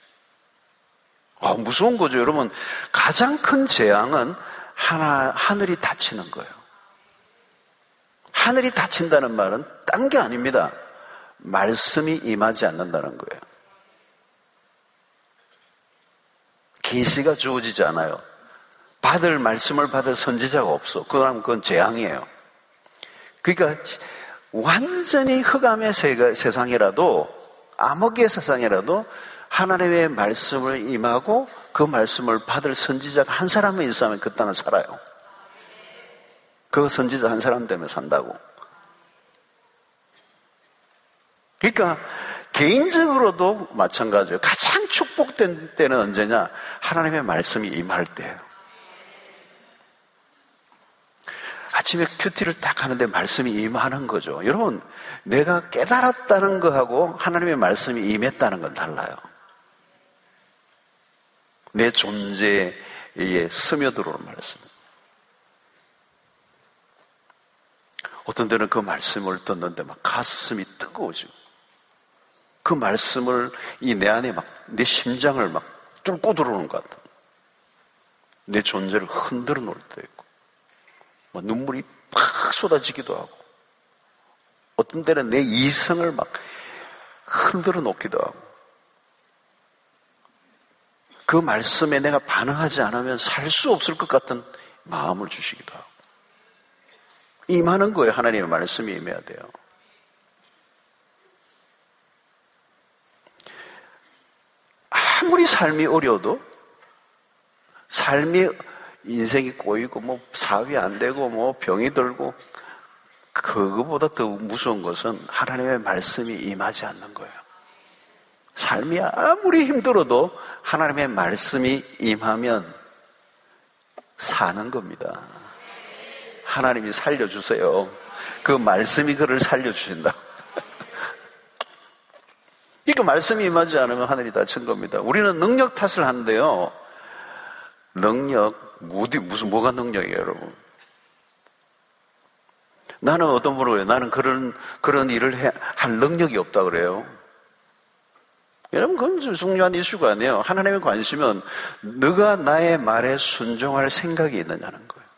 아, 무서운 거죠. 여러분, 가장 큰 재앙은 하나, 하늘이 닫히는 거예요. 하늘이 닫힌다는 말은 딴 게 아닙니다. 말씀이 임하지 않는다는 거예요. 계시가 주어지지 않아요. 받을 말씀을 받을 선지자가 없어. 그럼 그건 재앙이에요. 그러니까 완전히 흑암의 세상이라도, 암흑의 세상이라도 하나님의 말씀을 임하고 그 말씀을 받을 선지자가 한 사람은 있으면 그 땅은 살아요. 그 선지자 한 사람 때문에 산다고. 그러니까 개인적으로도 마찬가지예요. 가장 축복된 때는 언제냐? 하나님의 말씀이 임할 때예요. 아침에 큐티를 딱 하는데 말씀이 임하는 거죠. 여러분, 내가 깨달았다는 거하고 하나님의 말씀이 임했다는 건 달라요. 내 존재에 스며들어오는 말씀. 어떤 때는 그 말씀을 듣는데 막 가슴이 뜨거워지고 그 말씀을 이 내 안에 막 내 심장을 막 뚫고 들어오는 것 같아. 내 존재를 흔들어 놓을 때 있고 막 눈물이 팍 쏟아지기도 하고 어떤 때는 내 이성을 막 흔들어 놓기도 하고 그 말씀에 내가 반응하지 않으면 살 수 없을 것 같은 마음을 주시기도 하고 임하는 거예요. 하나님의 말씀이 임해야 돼요. 아무리 삶이 어려워도 삶이 인생이 꼬이고 뭐 사업이 안 되고 뭐 병이 들고 그거보다 더 무서운 것은 하나님의 말씀이 임하지 않는 거예요. 삶이 아무리 힘들어도 하나님의 말씀이 임하면 사는 겁니다. 하나님이 살려주세요. 그 말씀이 그를 살려주신다고. 그러니까 말씀이 임하지 않으면 하늘이 닫힌 겁니다. 우리는 능력 탓을 하는데요. 능력, 어디, 무슨, 뭐가 능력이에요, 여러분? 나는 어떤 분은 왜 나는 그런, 그런 일을 해, 할 능력이 없다 그래요. 여러분, 그건 좀 중요한 이슈가 아니에요. 하나님의 관심은 너가 나의 말에 순종할 생각이 있느냐는 거예요.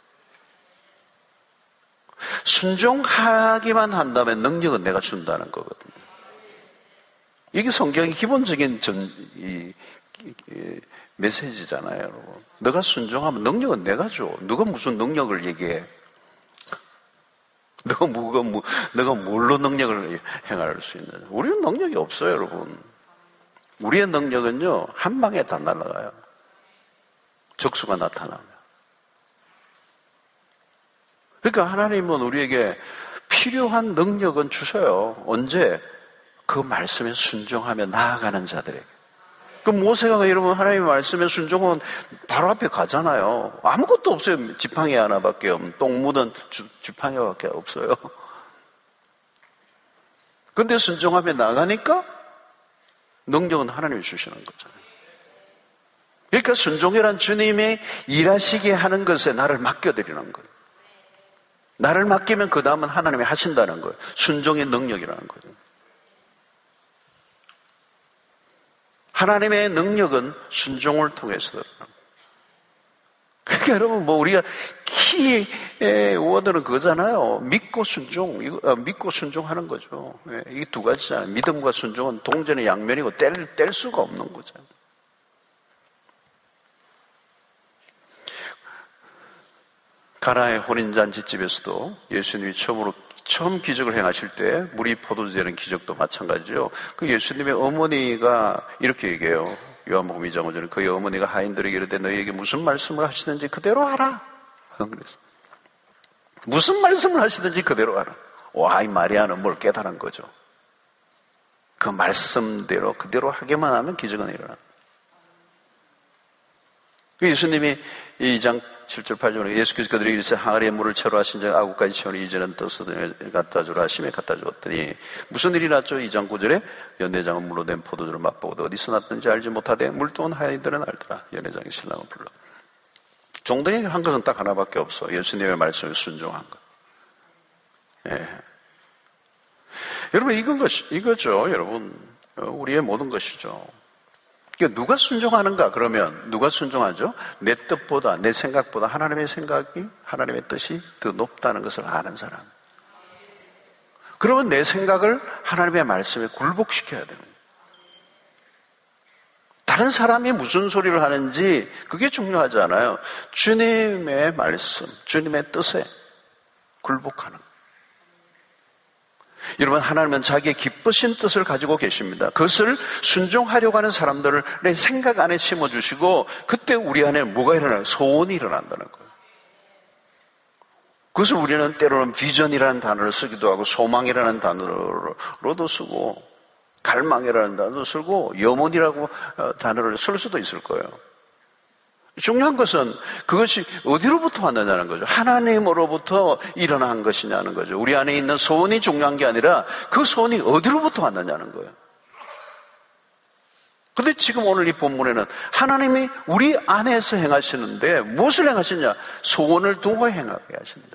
순종하기만 한다면 능력은 내가 준다는 거거든요. 이게 성경의 기본적인 전, 이, 이, 이 메시지잖아요, 여러분. 너가 순종하면 능력은 내가 줘. 누가 무슨 능력을 얘기해? 너가 뭐가 뭐, 너가 뭘로 능력을 행할 수 있느냐? 우리는 능력이 없어요, 여러분. 우리의 능력은요, 한 방에 다 날아가요. 적수가 나타나면. 그러니까 하나님은 우리에게 필요한 능력은 주셔요. 언제? 그 말씀에 순종하며 나아가는 자들에게. 그 모세가 여러분 하나님의 말씀에 순종하면 바로 앞에 가잖아요. 아무것도 없어요. 지팡이 하나밖에 없는, 똥 묻은 지팡이밖에 없어요. 근데 순종하며 나가니까 능력은 하나님이 주시는 거잖아요. 그러니까 순종이란 주님의 일하시게 하는 것에 나를 맡겨드리는 거예요. 나를 맡기면 그 다음은 하나님이 하신다는 거예요. 순종의 능력이라는 거죠. 하나님의 능력은 순종을 통해서 드러납니다. 그러니까 여러분, 뭐 우리가 키의 워드는 그거잖아요. 믿고 순종, 이거, 믿고 순종하는 거죠. 이게 두 가지잖아요. 믿음과 순종은 동전의 양면이고 뗄, 뗄 수가 없는 거잖아요. 가나의 혼인잔치집에서도 예수님이 처음으로 처음 기적을 행하실 때 물이 포도주 되는 기적도 마찬가지죠. 그 예수님의 어머니가 이렇게 얘기해요. 요한복음 이 장 오 절에 그의 어머니가 하인들에게 이르되 너희에게 무슨 말씀을 하시든지 그대로 하라. 그래서 무슨 말씀을 하시든지 그대로 하라. 와, 이 마리아는 뭘 깨달은 거죠. 그 말씀대로 그대로 하게만 하면 기적은 일어나. 예수님이 이 장 칠 절 팔 절에 예수께서 그들에게 이르시되 항아리에 물을 채로 하신 자 아구까지 채우니 이제는 떠서 갖다 주라 하시매 갖다 주었더니 무슨 일이 났죠? 이 장 구 절에 연회장은 물로 된 포도주를 맛보고도 어디서 났든지 알지 못하되 물동은 하인들은 알더라. 연회장이 신랑을 불러. 종들이 한 것은 딱 하나밖에 없어. 예수님의 말씀에 순종한 것. 예. 여러분, 이건 것, 이거죠, 여러분. 우리의 모든 것이죠. 그러니까 누가 순종하는가? 그러면 누가 순종하죠? 내 뜻보다, 내 생각보다 하나님의 생각이, 하나님의 뜻이 더 높다는 것을 아는 사람. 그러면 내 생각을 하나님의 말씀에 굴복시켜야 됩니다. 다른 사람이 무슨 소리를 하는지 그게 중요하지 않아요. 주님의 말씀, 주님의 뜻에 굴복하는 거예요. 여러분, 하나님은 자기의 기쁘신 뜻을 가지고 계십니다. 그것을 순종하려고 하는 사람들을 내 생각 안에 심어주시고 그때 우리 안에 뭐가 일어나요? 소원이 일어난다는 거예요. 그것을 우리는 때로는 비전이라는 단어를 쓰기도 하고 소망이라는 단어로도 쓰고 갈망이라는 단어도 쓰고 염원이라고 단어를 쓸 수도 있을 거예요. 중요한 것은 그것이 어디로부터 왔느냐는 거죠. 하나님으로부터 일어난 것이냐는 거죠. 우리 안에 있는 소원이 중요한 게 아니라 그 소원이 어디로부터 왔느냐는 거예요. 그런데 지금 오늘 이 본문에는 하나님이 우리 안에서 행하시는데 무엇을 행하시냐? 소원을 두고 행하게 하신다.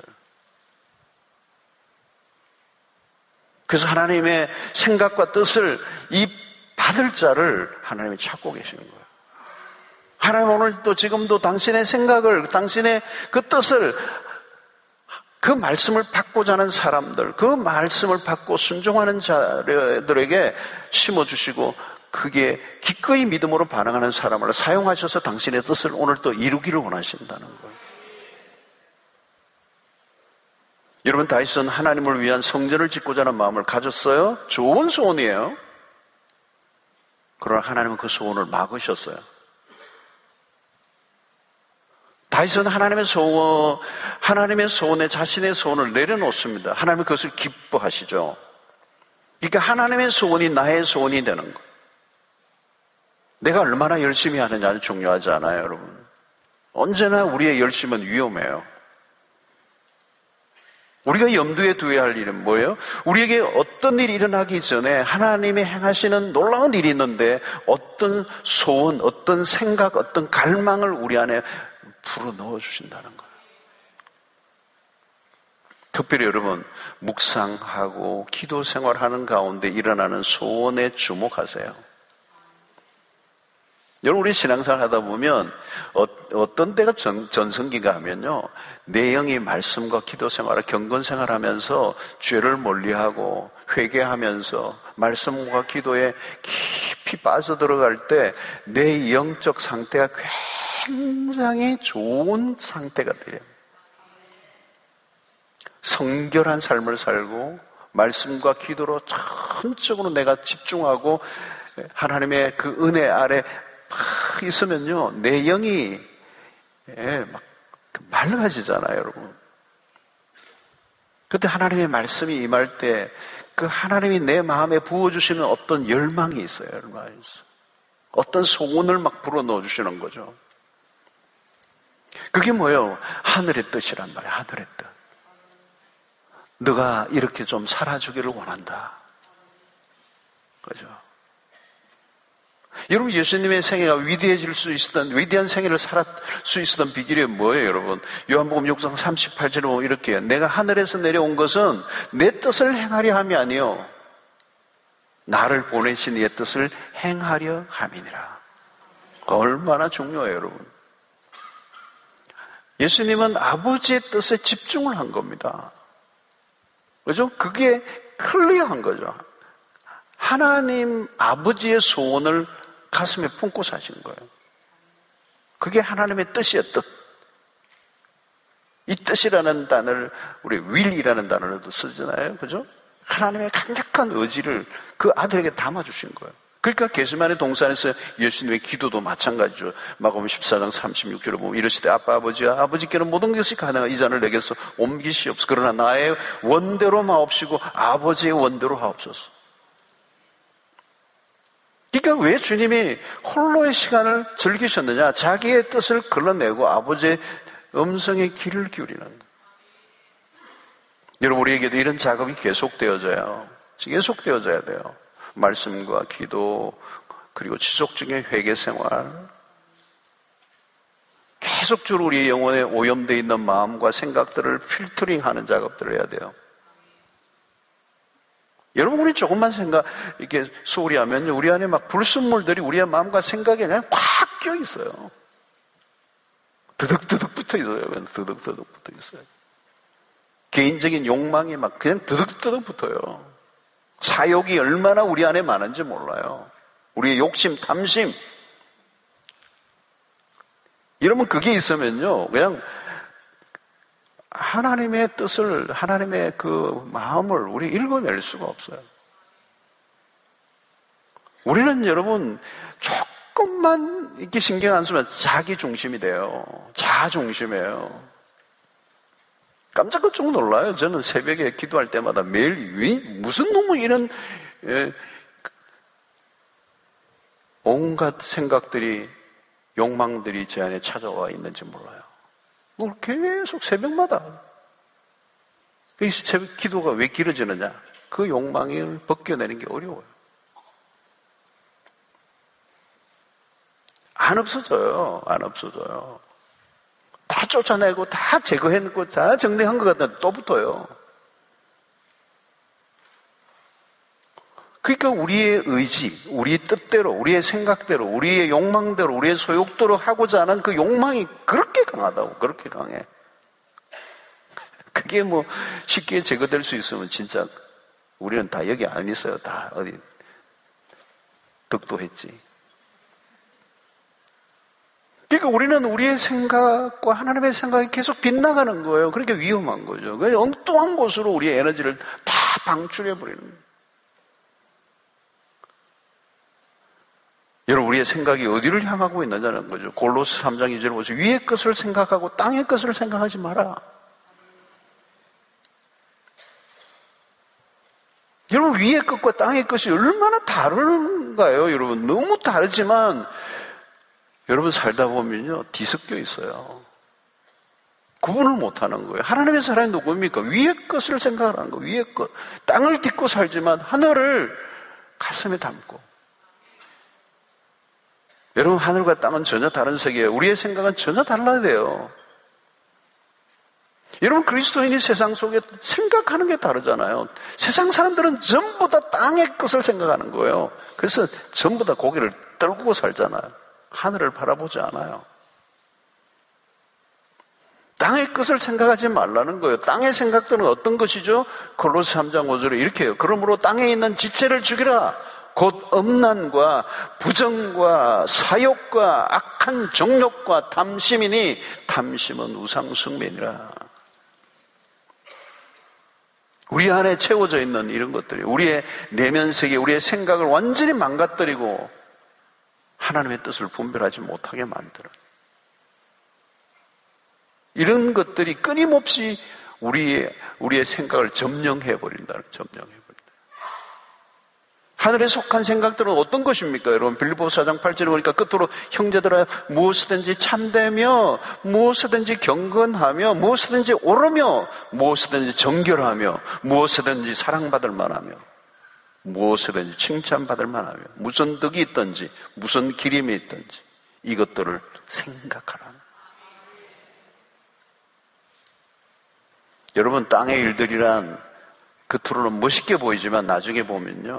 그래서 하나님의 생각과 뜻을 이 받을 자를 하나님이 찾고 계시는 거예요. 하나님 오늘도 지금도 당신의 생각을, 당신의 그 뜻을, 그 말씀을 받고자 하는 사람들, 그 말씀을 받고 순종하는 자들에게 심어주시고 그게 기꺼이 믿음으로 반응하는 사람을 사용하셔서 당신의 뜻을 오늘 또 이루기를 원하신다는 거예요. 여러분, 다윗은 하나님을 위한 성전을 짓고자 하는 마음을 가졌어요. 좋은 소원이에요. 그러나 하나님은 그 소원을 막으셨어요. 다윗은 하나님의 소원, 하나님의 소원에 자신의 소원을 내려놓습니다. 하나님은 그것을 기뻐하시죠. 그러니까 하나님의 소원이 나의 소원이 되는 거. 내가 얼마나 열심히 하느냐는 중요하지 않아요, 여러분. 언제나 우리의 열심은 위험해요. 우리가 염두에 두어야 할 일은 뭐예요? 우리에게 어떤 일이 일어나기 전에 하나님이 행하시는 놀라운 일이 있는데 어떤 소원, 어떤 생각, 어떤 갈망을 우리 안에 불어 넣어주신다는 거예요. 특별히 여러분, 묵상하고 기도 생활하는 가운데 일어나는 소원에 주목하세요. 여러분, 우리 신앙생활 하다 보면 어, 어떤 때가 전, 전성기가 하면요, 내 영이 말씀과 기도 생활, 경건 생활하면서 죄를 멀리하고 회개하면서 말씀과 기도에 깊이 빠져들어갈 때 내 영적 상태가 굉장히 좋은 상태가 돼요. 성결한 삶을 살고 말씀과 기도로 전적으로 내가 집중하고 하나님의 그 은혜 아래 막 있으면요, 내 영이 막 맑아지잖아요, 여러분. 그때 하나님의 말씀이 임할 때 그 하나님이 내 마음에 부어주시는 어떤 열망이 있어요, 열망이 있어요. 어떤 소원을 막 불어넣어 주시는 거죠. 그게 뭐예요? 하늘의 뜻이란 말이에요. 하늘의 뜻. 너가 이렇게 좀 살아주기를 원한다. 그죠? 여러분, 예수님의 생애가 위대해질 수 있었던, 위대한 생애를 살았을 수 있었던 비결이 뭐예요, 여러분? 요한복음 육 장 삼십팔 절에 보면 이렇게, 내가 하늘에서 내려온 것은 내 뜻을 행하려 함이 아니요 나를 보내신 이의 뜻을 행하려 함이니라. 얼마나 중요해요, 여러분. 예수님은 아버지의 뜻에 집중을 한 겁니다. 그죠? 그게 클리어한 거죠. 하나님 아버지의 소원을 가슴에 품고 사신 거예요. 그게 하나님의 뜻이에요, 뜻. 이 뜻이라는 단어를 우리 will이라는 단어로도 쓰잖아요. 그죠? 하나님의 강력한 의지를 그 아들에게 담아주신 거예요. 그러니까 게세마네 동산에서 예수님의 기도도 마찬가지죠. 마가복음 십사 장 삼십육 절에 보면 이르시되 아빠 아버지야 아버지께는 모든 것이 가능한 이 잔을 내게서 옮기시옵소서. 그러나 나의 원대로 마옵시고 아버지의 원대로 하옵소서. 그러니까 왜 주님이 홀로의 시간을 즐기셨느냐? 자기의 뜻을 걸러내고 아버지의 음성에 귀를 기울이는 거예요. 여러분, 우리에게도 이런 작업이 계속되어져요. 계속되어져야 돼요. 말씀과 기도, 그리고 지속적인 회개 생활, 계속적으로 우리의 영혼에 오염되어 있는 마음과 생각들을 필터링하는 작업들을 해야 돼요. 여러분, 우리 조금만 생각, 이렇게 소홀히 하면요, 우리 안에 막 불순물들이 우리의 마음과 생각에 그냥 꽉 껴 있어요. 드득드득 붙어 있어요. 그냥 드득드득 붙어 있어요. 개인적인 욕망이 막 그냥 드득드득 붙어요. 사욕이 얼마나 우리 안에 많은지 몰라요. 우리의 욕심, 탐심. 이러면 그게 있으면요, 그냥 하나님의 뜻을, 하나님의 그 마음을 우리 읽어낼 수가 없어요. 우리는 여러분, 조금만 이렇게 신경 안 쓰면 자기 중심이 돼요. 자아 중심이에요. 깜짝깜짝 놀라요. 저는 새벽에 기도할 때마다 매일 위, 무슨 놈의 이런 예, 온갖 생각들이, 욕망들이 제 안에 찾아와 있는지 몰라요. 그걸 계속 새벽마다. 이 새벽 기도가 왜 길어지느냐? 그 욕망을 벗겨내는 게 어려워요. 안 없어져요. 안 없어져요. 다 쫓아내고 다 제거해놓고 다 정리한 것 같은데 또 붙어요. 그러니까 우리의 의지, 우리의 뜻대로, 우리의 생각대로, 우리의 욕망대로, 우리의 소욕대로 하고자 하는 그 욕망이 그렇게 강하다고, 그렇게 강해. 그게 뭐 쉽게 제거될 수 있으면 진짜 우리는 다 여기 안 있어요. 다 어디 득도했지. 그러니까 우리는 우리의 생각과 하나님의 생각이 계속 빗나가는 거예요. 그러니까 위험한 거죠. 그래서 엉뚱한 곳으로 우리의 에너지를 다 방출해버리는 거예요. 여러분, 우리의 생각이 어디를 향하고 있느냐는 거죠. 골로새 삼 장 이 절 보세요. 위의 것을 생각하고 땅의 것을 생각하지 마라. 여러분, 위의 것과 땅의 것이 얼마나 다른가요? 여러분, 너무 다르지만 여러분 살다 보면요, 뒤섞여 있어요. 구분을 못하는 거예요. 하나님의 사람이 누구입니까? 위의 것을 생각하는 거예요. 위의 것. 땅을 딛고 살지만 하늘을 가슴에 담고. 여러분, 하늘과 땅은 전혀 다른 세계예요. 우리의 생각은 전혀 달라야 돼요. 여러분, 그리스도인이 세상 속에 생각하는 게 다르잖아요. 세상 사람들은 전부 다 땅의 것을 생각하는 거예요. 그래서 전부 다 고개를 떨구고 살잖아요. 하늘을 바라보지 않아요. 땅의 것을 생각하지 말라는 거예요. 땅의 생각들은 어떤 것이죠? 골로새 삼 장 오 절에 이렇게 해요. 그러므로 땅에 있는 지체를 죽이라. 곧 음란과 부정과 사욕과 악한 정욕과 탐심이니 탐심은 우상숭배니라. 우리 안에 채워져 있는 이런 것들이 우리의 내면 세계, 우리의 생각을 완전히 망가뜨리고 하나님의 뜻을 분별하지 못하게 만들어. 이런 것들이 끊임없이 우리의, 우리의 생각을 점령해버린다. 점령해버린다. 하늘에 속한 생각들은 어떤 것입니까? 여러분, 빌립보서 사 장 팔 절에 보니까 끝으로 형제들아 무엇이든지 참되며 무엇이든지 경건하며 무엇이든지 옳으며 무엇이든지 정결하며 무엇이든지 사랑받을 만하며 무엇이든지 칭찬받을 만하며 무슨 덕이 있든지 무슨 기림이 있든지 이것들을 생각하라. 여러분, 땅의 일들이란 겉으로는 멋있게 보이지만 나중에 보면요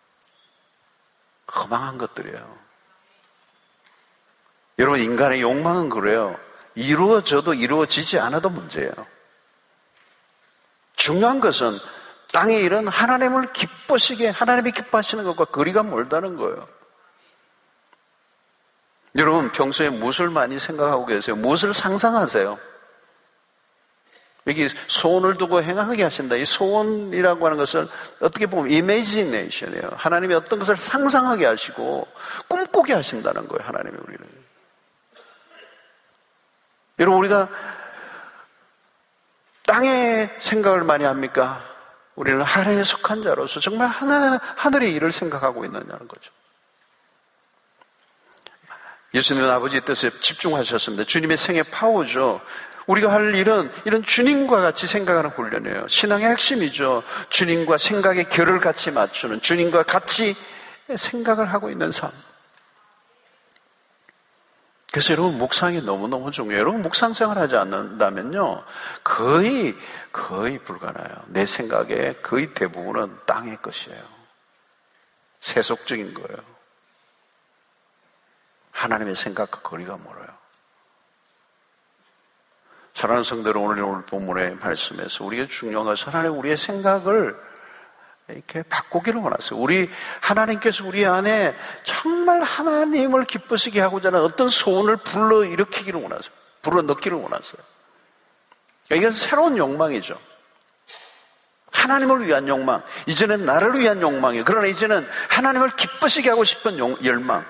허망한 것들이에요. 여러분, 인간의 욕망은 그래요. 이루어져도 이루어지지 않아도 문제예요. 중요한 것은 땅의 일은 하나님을 기쁘시게, 하나님이 기뻐하시는 것과 거리가 멀다는 거예요. 여러분, 평소에 무엇을 많이 생각하고 계세요? 무엇을 상상하세요? 여기 소원을 두고 행하게 하신다. 이 소원이라고 하는 것은 어떻게 보면 imagination이에요. 하나님이 어떤 것을 상상하게 하시고 꿈꾸게 하신다는 거예요. 하나님이 우리를. 여러분, 우리가 땅에 생각을 많이 합니까? 우리는 하늘에 속한 자로서 정말 하나, 하늘의 일을 생각하고 있느냐는 거죠. 예수님은 아버지의 뜻에 집중하셨습니다. 주님의 생의 파워죠. 우리가 할 일은 이런 주님과 같이 생각하는 훈련이에요. 신앙의 핵심이죠. 주님과 생각의 결을 같이 맞추는, 주님과 같이 생각을 하고 있는 삶. 그래서 여러분, 묵상이 너무너무 중요해요. 여러분, 묵상 생활 하지 않는다면요, 거의, 거의 불가능해요. 내 생각의 거의 대부분은 땅의 것이에요. 세속적인 거예요. 하나님의 생각과 거리가 멀어요. 사랑하는 성도들, 오늘 오늘 본문의 말씀에서 우리가 중요한 것은 하나님 우리의 생각을 이렇게 바꾸기를 원하세요. 우리 하나님께서 우리 안에 정말 하나님을 기쁘시게 하고자 하는 어떤 소원을 불러 일으키기를 원하세요. 불러 넣기를 원하세요. 이건 새로운 욕망이죠. 하나님을 위한 욕망. 이제는 나를 위한 욕망이에요. 그러나 이제는 하나님을 기쁘시게 하고 싶은 용, 열망.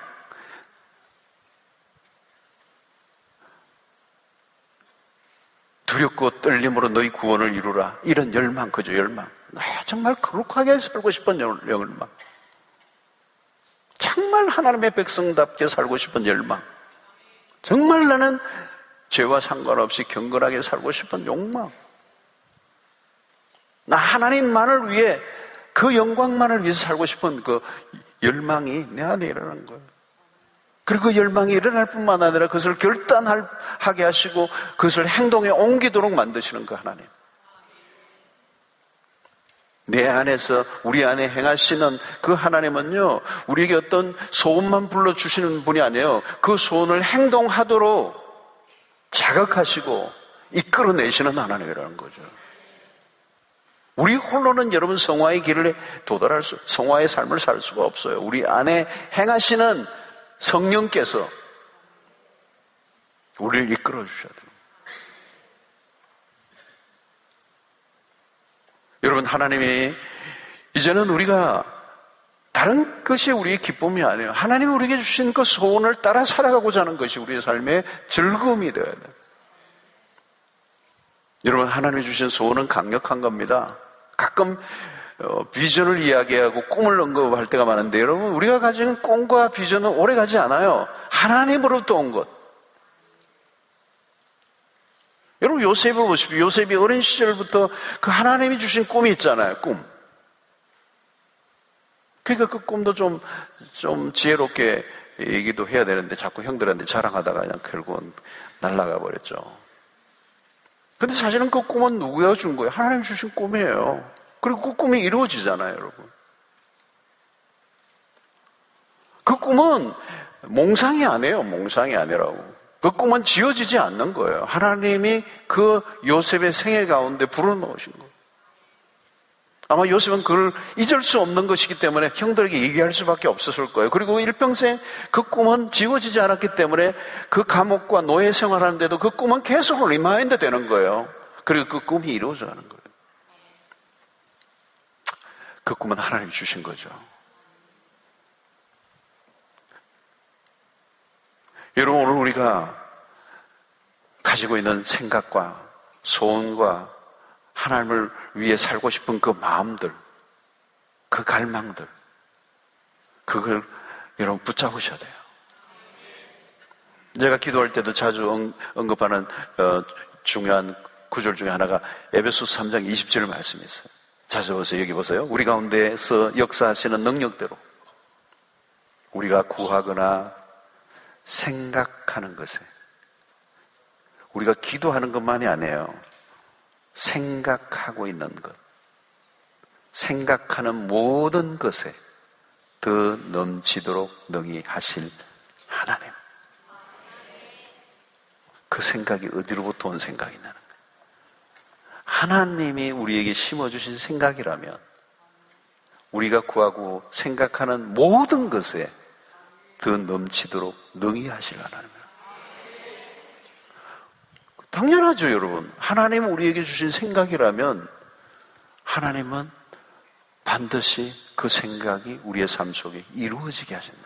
두렵고 떨림으로 너희 구원을 이루라. 이런 열망, 그죠, 열망. 아, 정말 거룩하게 살고 싶은 열망. 정말 하나님의 백성답게 살고 싶은 열망. 정말 나는 죄와 상관없이 경건하게 살고 싶은 욕망. 나 하나님만을 위해, 그 영광만을 위해서 살고 싶은 그 열망이 내 안에 일어나는 거예요. 그리고 그 열망이 일어날 뿐만 아니라 그것을 결단하게 하시고 그것을 행동에 옮기도록 만드시는 그 하나님. 내 안에서 우리 안에 행하시는 그 하나님은요, 우리에게 어떤 소원만 불러주시는 분이 아니에요. 그 소원을 행동하도록 자극하시고 이끌어내시는 하나님이라는 거죠. 우리 홀로는 여러분 성화의 길을 도달할 수, 성화의 삶을 살 수가 없어요. 우리 안에 행하시는 성령께서 우리를 이끌어 주셔야 돼요. 여러분, 하나님이 이제는 우리가 다른 것이 우리의 기쁨이 아니에요. 하나님이 우리에게 주신 그 소원을 따라 살아가고자 하는 것이 우리의 삶의 즐거움이 되어야 돼요. 여러분, 하나님이 주신 소원은 강력한 겁니다. 가끔 어, 비전을 이야기하고 꿈을 언급할 때가 많은데, 여러분, 우리가 가진 꿈과 비전은 오래 가지 않아요. 하나님으로부터 온 것. 여러분, 요셉을 보십시오. 요셉이 어린 시절부터 그 하나님이 주신 꿈이 있잖아요. 꿈. 그러니까 그 꿈도 좀, 좀 지혜롭게 얘기도 해야 되는데 자꾸 형들한테 자랑하다가 그냥 결국은 날아가 버렸죠. 근데 사실은 그 꿈은 누구가 준 거예요? 하나님 주신 꿈이에요. 그리고 그 꿈이 이루어지잖아요, 여러분. 그 꿈은 몽상이 아니에요. 몽상이 아니라고. 그 꿈은 지어지지 않는 거예요. 하나님이 그 요셉의 생애 가운데 불어넣으신 거예요. 아마 요셉은 그걸 잊을 수 없는 것이기 때문에 형들에게 얘기할 수밖에 없었을 거예요. 그리고 일평생 그 꿈은 지워지지 않았기 때문에 그 감옥과 노예 생활하는데도 그 꿈은 계속 리마인드 되는 거예요. 그리고 그 꿈이 이루어져 가는 거예요. 그 꿈은 하나님이 주신 거죠. 여러분, 오늘 우리가 가지고 있는 생각과 소원과 하나님을 위해 살고 싶은 그 마음들, 그 갈망들, 그걸 여러분 붙잡으셔야 돼요. 제가 기도할 때도 자주 언급하는 어, 중요한 구절 중에 하나가 에베소서 삼 장 이십 절 말씀이 있어요. 자주 보세요. 여기 보세요. 우리 가운데서 역사하시는 능력대로 우리가 구하거나 생각하는 것에, 우리가 기도하는 것만이 아니에요. 생각하고 있는 것, 생각하는 모든 것에 더 넘치도록 능히 하실 하나님. 그 생각이 어디로부터 온 생각이냐는 거예요. 하나님이 우리에게 심어주신 생각이라면 우리가 구하고 생각하는 모든 것에 더 넘치도록 능히 하실 하나님. 당연하죠, 여러분. 하나님은 우리에게 주신 생각이라면 하나님은 반드시 그 생각이 우리의 삶 속에 이루어지게 하신다.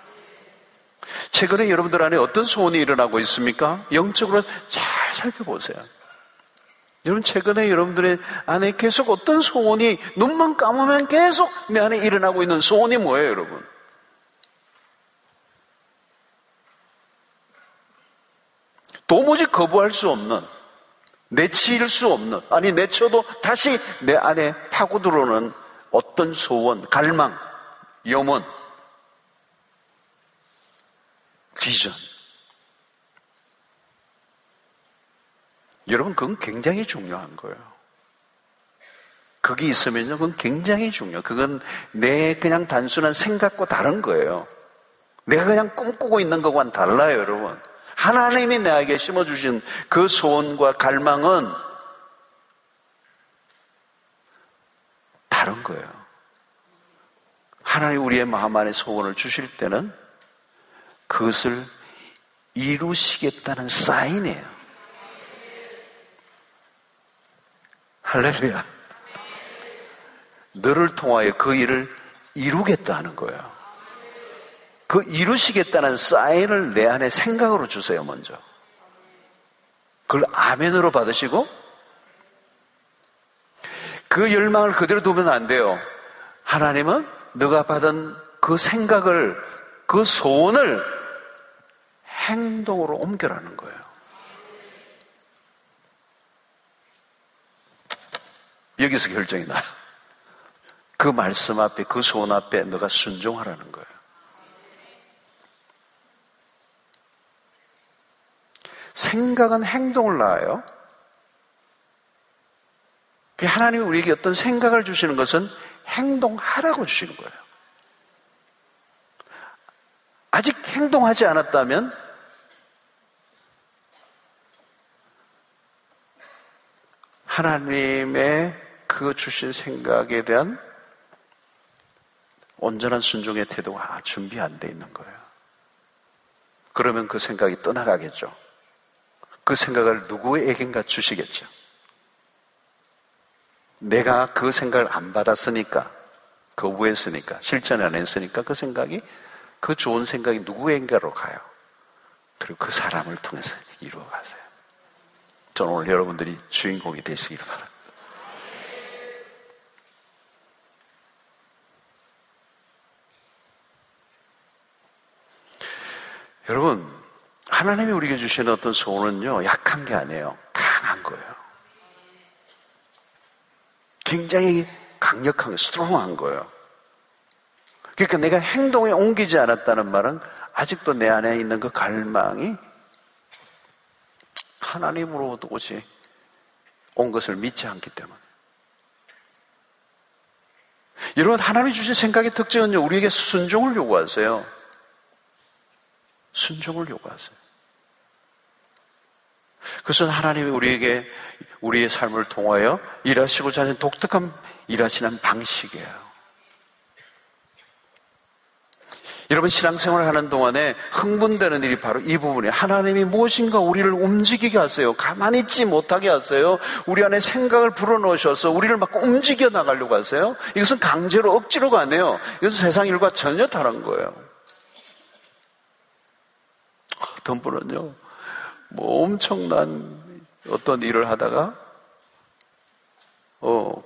최근에 여러분들 안에 어떤 소원이 일어나고 있습니까? 영적으로 잘 살펴보세요. 여러분, 최근에 여러분들의 안에 계속 어떤 소원이, 눈만 감으면 계속 내 안에 일어나고 있는 소원이 뭐예요, 여러분? 도무지 거부할 수 없는, 내칠 수 없는, 아니 내쳐도 다시 내 안에 파고 들어오는 어떤 소원, 갈망, 염원, 비전. 여러분, 그건 굉장히 중요한 거예요. 거기 있으면요, 그건 굉장히 중요해요. 그건 내 그냥 단순한 생각과 다른 거예요. 내가 그냥 꿈꾸고 있는 것과는 달라요, 여러분. 하나님이 나에게 심어주신 그 소원과 갈망은 다른 거예요. 하나님 우리의 마음 안에 소원을 주실 때는 그것을 이루시겠다는 사인이에요. 할렐루야. 너를 통하여 그 일을 이루겠다 하는 거예요. 그 이루시겠다는 사인을 내 안에 생각으로 주세요, 먼저. 그걸 아멘으로 받으시고, 그 열망을 그대로 두면 안 돼요. 하나님은 너가 받은 그 생각을, 그 소원을 행동으로 옮겨라는 거예요. 여기서 결정이 나요. 그 말씀 앞에, 그 소원 앞에 너가 순종하라는 거예요. 생각은 행동을 낳아요. 하나님이 우리에게 어떤 생각을 주시는 것은 행동하라고 주시는 거예요. 아직 행동하지 않았다면 하나님의 그 주신 생각에 대한 온전한 순종의 태도가 준비 안 돼 있는 거예요. 그러면 그 생각이 떠나가겠죠. 그 생각을 누구에겐가 주시겠죠. 내가 그 생각을 안 받았으니까, 거부했으니까, 실천 안 했으니까 그 생각이, 그 좋은 생각이 누구에겐가로 가요. 그리고 그 사람을 통해서 이루어가세요. 저는 오늘 여러분들이 주인공이 되시길 바랍니다. 여러분, 하나님이 우리에게 주시는 어떤 소원은요, 약한 게 아니에요. 강한 거예요. 굉장히 강력한, 스트롱한 거예요. 그러니까 내가 행동에 옮기지 않았다는 말은 아직도 내 안에 있는 그 갈망이 하나님으로부터 오지 온 것을 믿지 않기 때문에. 여러분, 하나님이 주신 생각의 특징은요, 우리에게 순종을 요구하세요. 순종을 요구하세요. 그것은 하나님이 우리에게 우리의 삶을 통하여 일하시고자 하는 독특한 일하시는 방식이에요. 여러분, 신앙생활을 하는 동안에 흥분되는 일이 바로 이 부분이에요. 하나님이 무엇인가 우리를 움직이게 하세요. 가만히 있지 못하게 하세요. 우리 안에 생각을 불어넣으셔서 우리를 막 움직여 나가려고 하세요. 이것은 강제로 억지로가 아니에요. 이것은 세상 일과 전혀 다른 거예요. 어떤 분은요, 뭐 엄청난 어떤 일을 하다가 어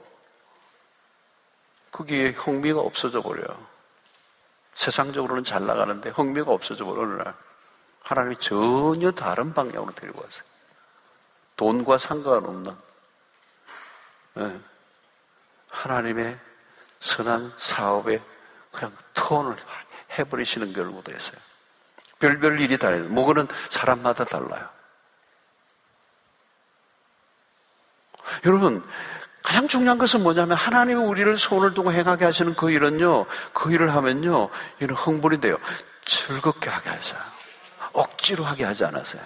거기에 흥미가 없어져 버려요. 세상적으로는 잘 나가는데 흥미가 없어져 버려. 어느 날 하나님이 전혀 다른 방향으로 데리고 왔어요. 돈과 상관없는 네. 하나님의 선한 사업에 그냥 턴을 해버리시는 경우도 있어요. 별별 일이 달라요. 뭐그는 사람마다 달라요. 여러분, 가장 중요한 것은 뭐냐면 하나님이 우리를 손을 두고 행하게 하시는 그 일은요, 그 일을 하면요, 이는 흥분이 돼요. 즐겁게 하게 하셔요. 억지로 하게 하지 않으세요.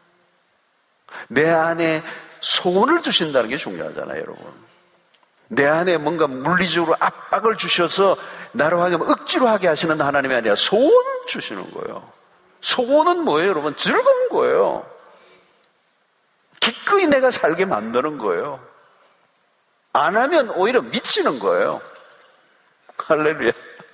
내 안에 소원을 주신다는 게 중요하잖아요, 여러분. 내 안에 뭔가 물리적으로 압박을 주셔서 나로 하여금 억지로 하게 하시는 하나님이 아니라 소원 주시는 거예요. 소원은 뭐예요, 여러분? 즐거운 거예요. 기꺼이 내가 살게 만드는 거예요. 안 하면 오히려 미치는 거예요. 할렐루야.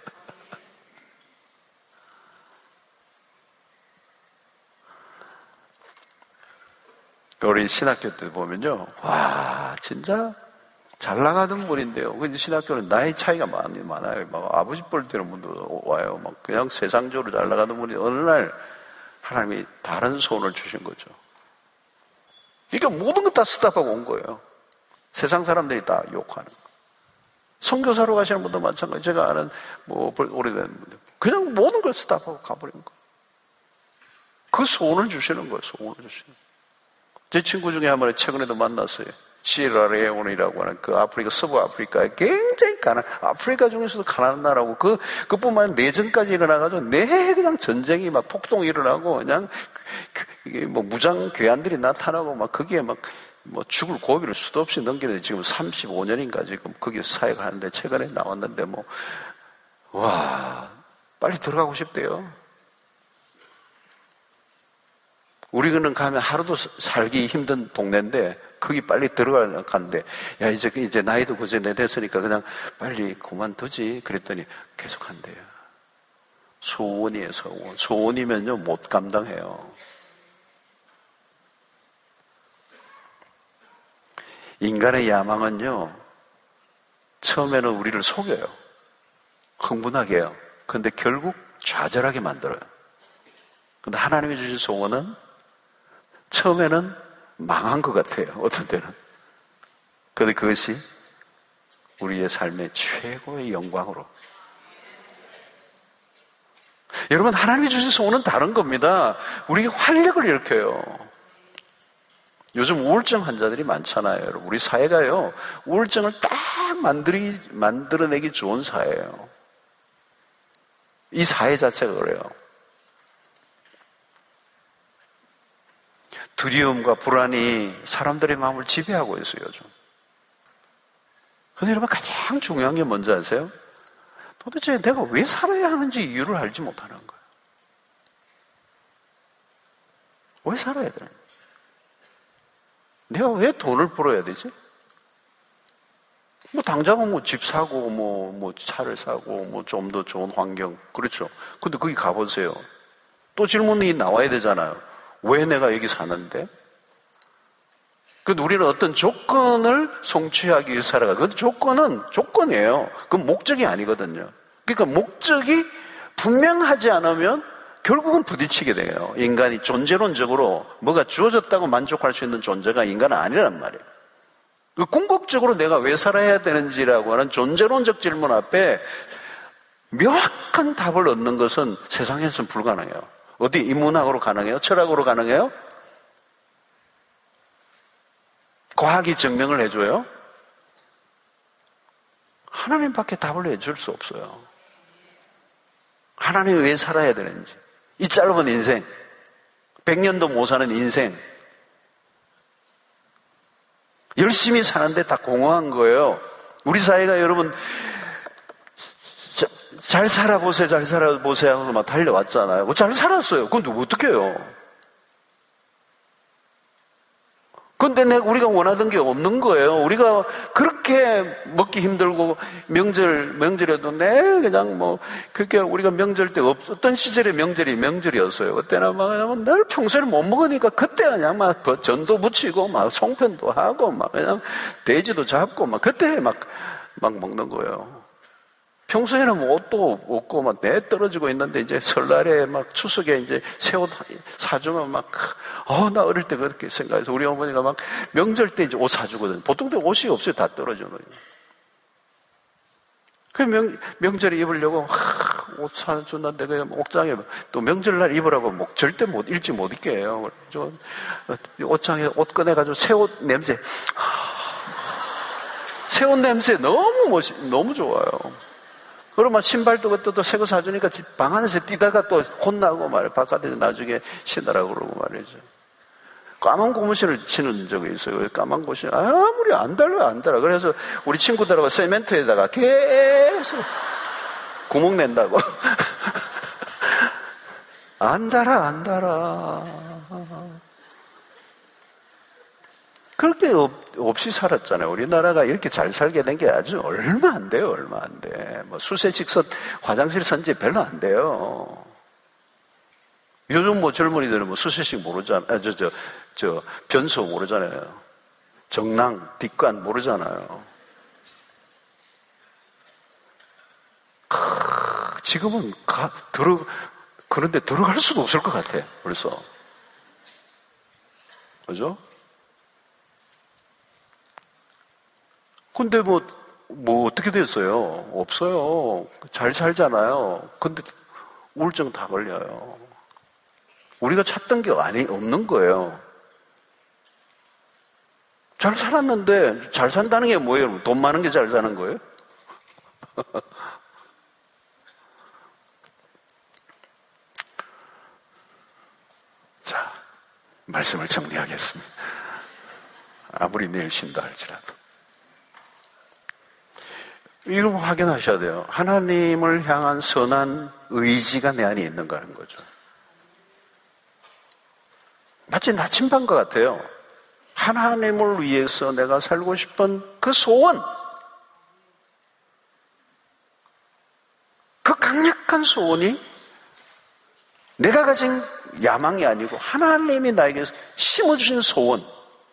우리 신학교 때 보면요, 와 진짜 잘 나가던 분인데요. 그 신학교는 나이 차이가 많이 많아요. 막 아버지 뻘 되는 분도 와요. 막 그냥 세상적으로 잘 나가던 분이 어느 날 하나님이 다른 소원을 주신 거죠. 그러니까 모든 것 다 스탑하고 온 거예요. 세상 사람들이 다 욕하는 거. 선교사로 가시는 분도 마찬가지. 제가 아는 뭐 오래된 분들 그냥 모든 걸 스탑하고 가버린 거. 그 소원을 주시는 거예요. 소원을 주시는 거예요. 제 친구 중에 한 번에 최근에도 만났어요. 시에라레온이라고 하는 그 아프리카, 서부 아프리카에 굉장히 가난, 아프리카 중에서도 가난한 나라고, 그, 그뿐만 아니라 내전까지 일어나가지고, 내 그냥 전쟁이 막 폭동이 일어나고, 그냥, 이게 뭐 무장 괴한들이 나타나고, 막 거기에 막, 뭐 죽을 고비를 수도 없이 넘기는데 지금 삼십오 년인가 지금 거기서 사역을 하는데 최근에 나왔는데 뭐, 와, 빨리 들어가고 싶대요. 우리는 가면 하루도 살기 힘든 동네인데 거기 빨리 들어가는데 야 이제 이제 나이도 그제 내 됐으니까 그냥 빨리 그만두지 그랬더니 계속 한대요. 소원이에요. 소원. 소원이면요 못 감당해요. 인간의 야망은요 처음에는 우리를 속여요. 흥분하게 해요. 그런데 결국 좌절하게 만들어요. 그런데 하나님이 주신 소원은 처음에는 망한 것 같아요. 어떤 때는. 그런데 그것이 우리의 삶의 최고의 영광으로. 여러분 하나님이 주신 소원은 다른 겁니다. 우리에게 활력을 일으켜요. 요즘 우울증 환자들이 많잖아요. 여러분. 우리 사회가요. 우울증을 딱 만들기, 만들어내기 좋은 사회예요. 이 사회 자체가 그래요. 두려움과 불안이 사람들의 마음을 지배하고 있어요, 요즘. 그런데 여러분 가장 중요한 게 뭔지 아세요? 도대체 내가 왜 살아야 하는지 이유를 알지 못하는 거예요. 왜 살아야 되는 거예요? 내가 왜 돈을 벌어야 되지? 뭐 당장은 뭐 집 사고 뭐, 뭐 차를 사고 뭐 좀 더 좋은 환경 그렇죠. 근데 거기 가보세요. 또 질문이 나와야 되잖아요. 왜 내가 여기 사는데? 근데 우리는 어떤 조건을 성취하기 위해 살아가. 그 조건은 조건이에요. 그건 목적이 아니거든요. 그러니까 목적이 분명하지 않으면 결국은 부딪히게 돼요. 인간이 존재론적으로 뭐가 주어졌다고 만족할 수 있는 존재가 인간은 아니란 말이에요. 그 궁극적으로 내가 왜 살아야 되는지라고 하는 존재론적 질문 앞에 명확한 답을 얻는 것은 세상에서는 불가능해요. 어디 인문학으로 가능해요? 철학으로 가능해요? 과학이 증명을 해줘요? 하나님밖에 답을 해줄 수 없어요. 하나님이 왜 살아야 되는지. 이 짧은 인생, 백 년도 못 사는 인생, 열심히 사는데 다 공허한 거예요. 우리 사회가 여러분 잘 살아보세요, 잘 살아보세요 하면서 막 달려왔잖아요. 잘 살았어요. 그건 누구 어떻게 해요? 그런데 내가 우리가 원하던 게 없는 거예요. 우리가 그렇게 먹기 힘들고 명절, 명절에도 내 그냥 뭐 그렇게 우리가 명절 때 어떤 시절에 명절이 명절이었어요. 그때는 막 늘 평소에 못 먹으니까 그때 그냥 막 전도 붙이고 막 송편도 하고 막 그냥 돼지도 잡고 막 그때 막, 막 먹는 거예요. 평소에는 뭐 옷도 없고 막 내 떨어지고 있는데 이제 설날에 막 추석에 이제 새 옷 사주면 막, 어, 나 어릴 때 그렇게 생각해서 우리 어머니가 막 명절 때 이제 옷 사주거든요. 보통 때 옷이 없어요. 다 떨어지는 거예요. 그 명, 명절에 입으려고, 하, 옷 사준다는데 그냥 옷장에 또 명절날 입으라고 뭐 절대 못, 일찍 못 입게 해요. 저, 옷장에 옷 꺼내가지고 새 옷 냄새, 새 옷 냄새 너무 멋있, 너무 좋아요. 그러면 신발도 그것도 새 거 사주니까 방 안에서 뛰다가 또 혼나고 말이야. 바깥에서 나중에 신으라고 그러고 말이죠. 까만 고무신을 치는 적이 있어요. 까만 고무신 아무리 안 달라 안 달아. 그래서 우리 친구들하고 세멘트에다가 계속 구멍 낸다고. 안 달아 안 달아. 그렇게 없, 없이 살았잖아요. 우리나라가 이렇게 잘 살게 된 게 아주 얼마 안 돼요. 얼마 안 돼. 뭐 수세식서 화장실 선지 별로 안 돼요. 요즘 뭐 젊은이들은 뭐 수세식 모르잖아요. 아, 저, 저, 저, 변소 모르잖아요. 정랑, 뒷관 모르잖아요. 크, 지금은 가, 들어, 그런데 들어갈 수가 없을 것 같아. 벌써. 그죠? 근데 뭐, 뭐 어떻게 됐어요? 없어요. 잘 살잖아요. 근데 우울증 다 걸려요. 우리가 찾던 게 아니, 없는 거예요. 잘 살았는데 잘 산다는 게 뭐예요? 돈 많은 게 잘 사는 거예요? 자, 말씀을 정리하겠습니다. 아무리 내일 쉰다 할지라도. 이거 확인하셔야 돼요. 하나님을 향한 선한 의지가 내 안에 있는가 하는 거죠. 마치 나침반과 같아요. 하나님을 위해서 내가 살고 싶은 그 소원, 그 강력한 소원이 내가 가진 야망이 아니고 하나님이 나에게 심어주신 소원,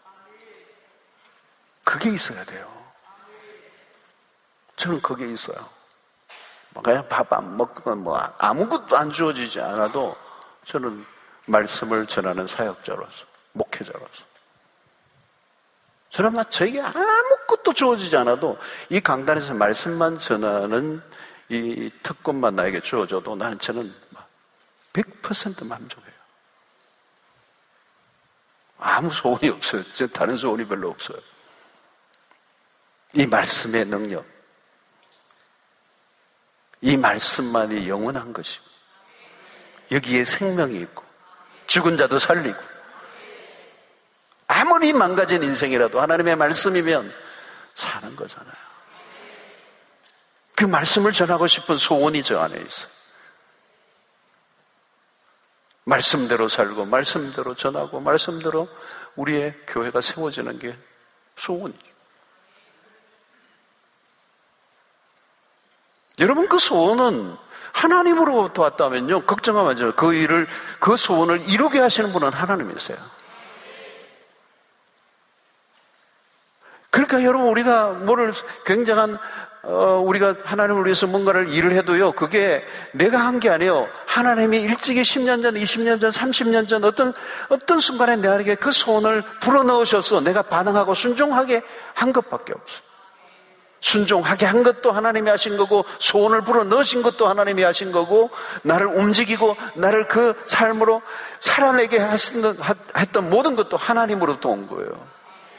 그게 있어야 돼요. 저는 그게 있어요. 그냥 밥 안 먹건 뭐 아무것도 안 주어지지 않아도 저는 말씀을 전하는 사역자로서, 목회자로서, 저는 막 저에게 아무것도 주어지지 않아도 이 강단에서 말씀만 전하는 이 특권만 나에게 주어져도 나는 저는 백 퍼센트 만족해요. 아무 소원이 없어요. 다른 소원이 별로 없어요. 이 말씀의 능력, 이 말씀만이 영원한 것이고 여기에 생명이 있고 죽은 자도 살리고, 아무리 망가진 인생이라도 하나님의 말씀이면 사는 거잖아요. 그 말씀을 전하고 싶은 소원이 저 안에 있어요. 말씀대로 살고 말씀대로 전하고 말씀대로 우리의 교회가 세워지는 게 소원이죠. 여러분, 그 소원은 하나님으로부터 왔다면요, 걱정하면 안 돼요. 그 일을, 그 소원을 이루게 하시는 분은 하나님이세요. 그러니까 여러분, 우리가 뭐를 굉장한 어, 우리가 하나님을 위해서 뭔가를 일을 해도요, 그게 내가 한 게 아니에요. 하나님이 일찍이 십 년 전, 이십 년 전, 삼십 년 전 어떤 어떤 순간에 내게 그 소원을 불어넣으셔서 내가 반응하고 순종하게 한 것밖에 없어요. 순종하게 한 것도 하나님이 하신 거고, 소원을 불어넣으신 것도 하나님이 하신 거고, 나를 움직이고 나를 그 삶으로 살아내게 하신, 했던 모든 것도 하나님으로부터 온 거예요.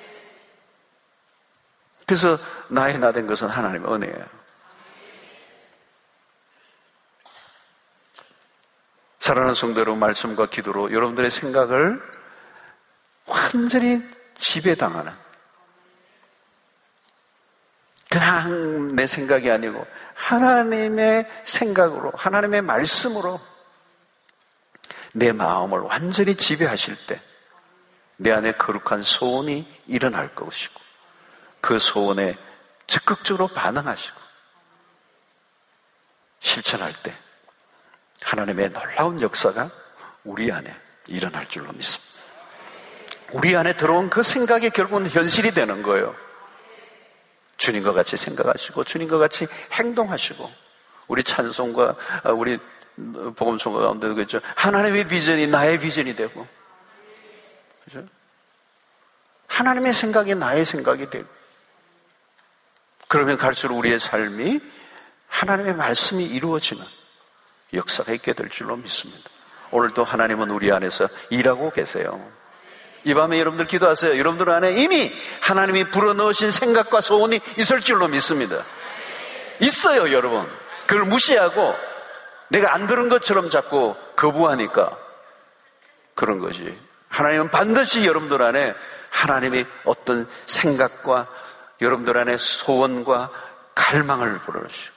그래서 나의 나 된 것은 하나님의 은혜예요. 사랑하는 성도 여러분, 말씀과 기도로 여러분들의 생각을 완전히 지배당하는, 그냥 내 생각이 아니고 하나님의 생각으로, 하나님의 말씀으로 내 마음을 완전히 지배하실 때 내 안에 거룩한 소원이 일어날 것이고, 그 소원에 적극적으로 반응하시고 실천할 때 하나님의 놀라운 역사가 우리 안에 일어날 줄로 믿습니다. 우리 안에 들어온 그 생각이 결국은 현실이 되는 거예요. 주님과 같이 생각하시고 주님과 같이 행동하시고, 우리 찬송과 우리 복음송가 가운데도 그렇죠. 하나님의 비전이 나의 비전이 되고, 그죠? 하나님의 생각이 나의 생각이 되고, 그러면 갈수록 우리의 삶이 하나님의 말씀이 이루어지는 역사가 있게 될 줄로 믿습니다. 오늘도 하나님은 우리 안에서 일하고 계세요. 이 밤에 여러분들 기도하세요. 여러분들 안에 이미 하나님이 불어넣으신 생각과 소원이 있을 줄로 믿습니다. 있어요, 여러분. 그걸 무시하고 내가 안 들은 것처럼 자꾸 거부하니까 그런 것이, 하나님은 반드시 여러분들 안에 하나님이 어떤 생각과 여러분들 안에 소원과 갈망을 불어넣으시고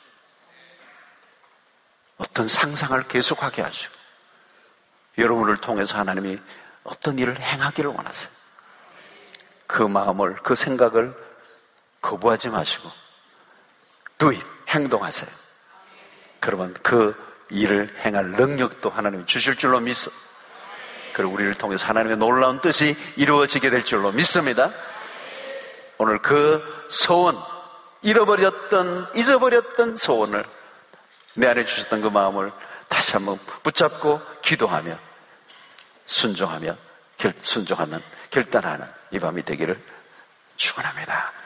어떤 상상을 계속하게 하시고 여러분을 통해서 하나님이 어떤 일을 행하기를 원하세요. 그 마음을, 그 생각을 거부하지 마시고 do it, 행동하세요. 그러면 그 일을 행할 능력도 하나님이 주실 줄로 믿어. 그리고 우리를 통해서 하나님의 놀라운 뜻이 이루어지게 될 줄로 믿습니다. 오늘 그 소원, 잃어버렸던, 잊어버렸던 소원을, 내 안에 주셨던 그 마음을 다시 한번 붙잡고 기도하며 순종하며 결, 순종하면 결단하는 이 밤이 되기를 축원합니다.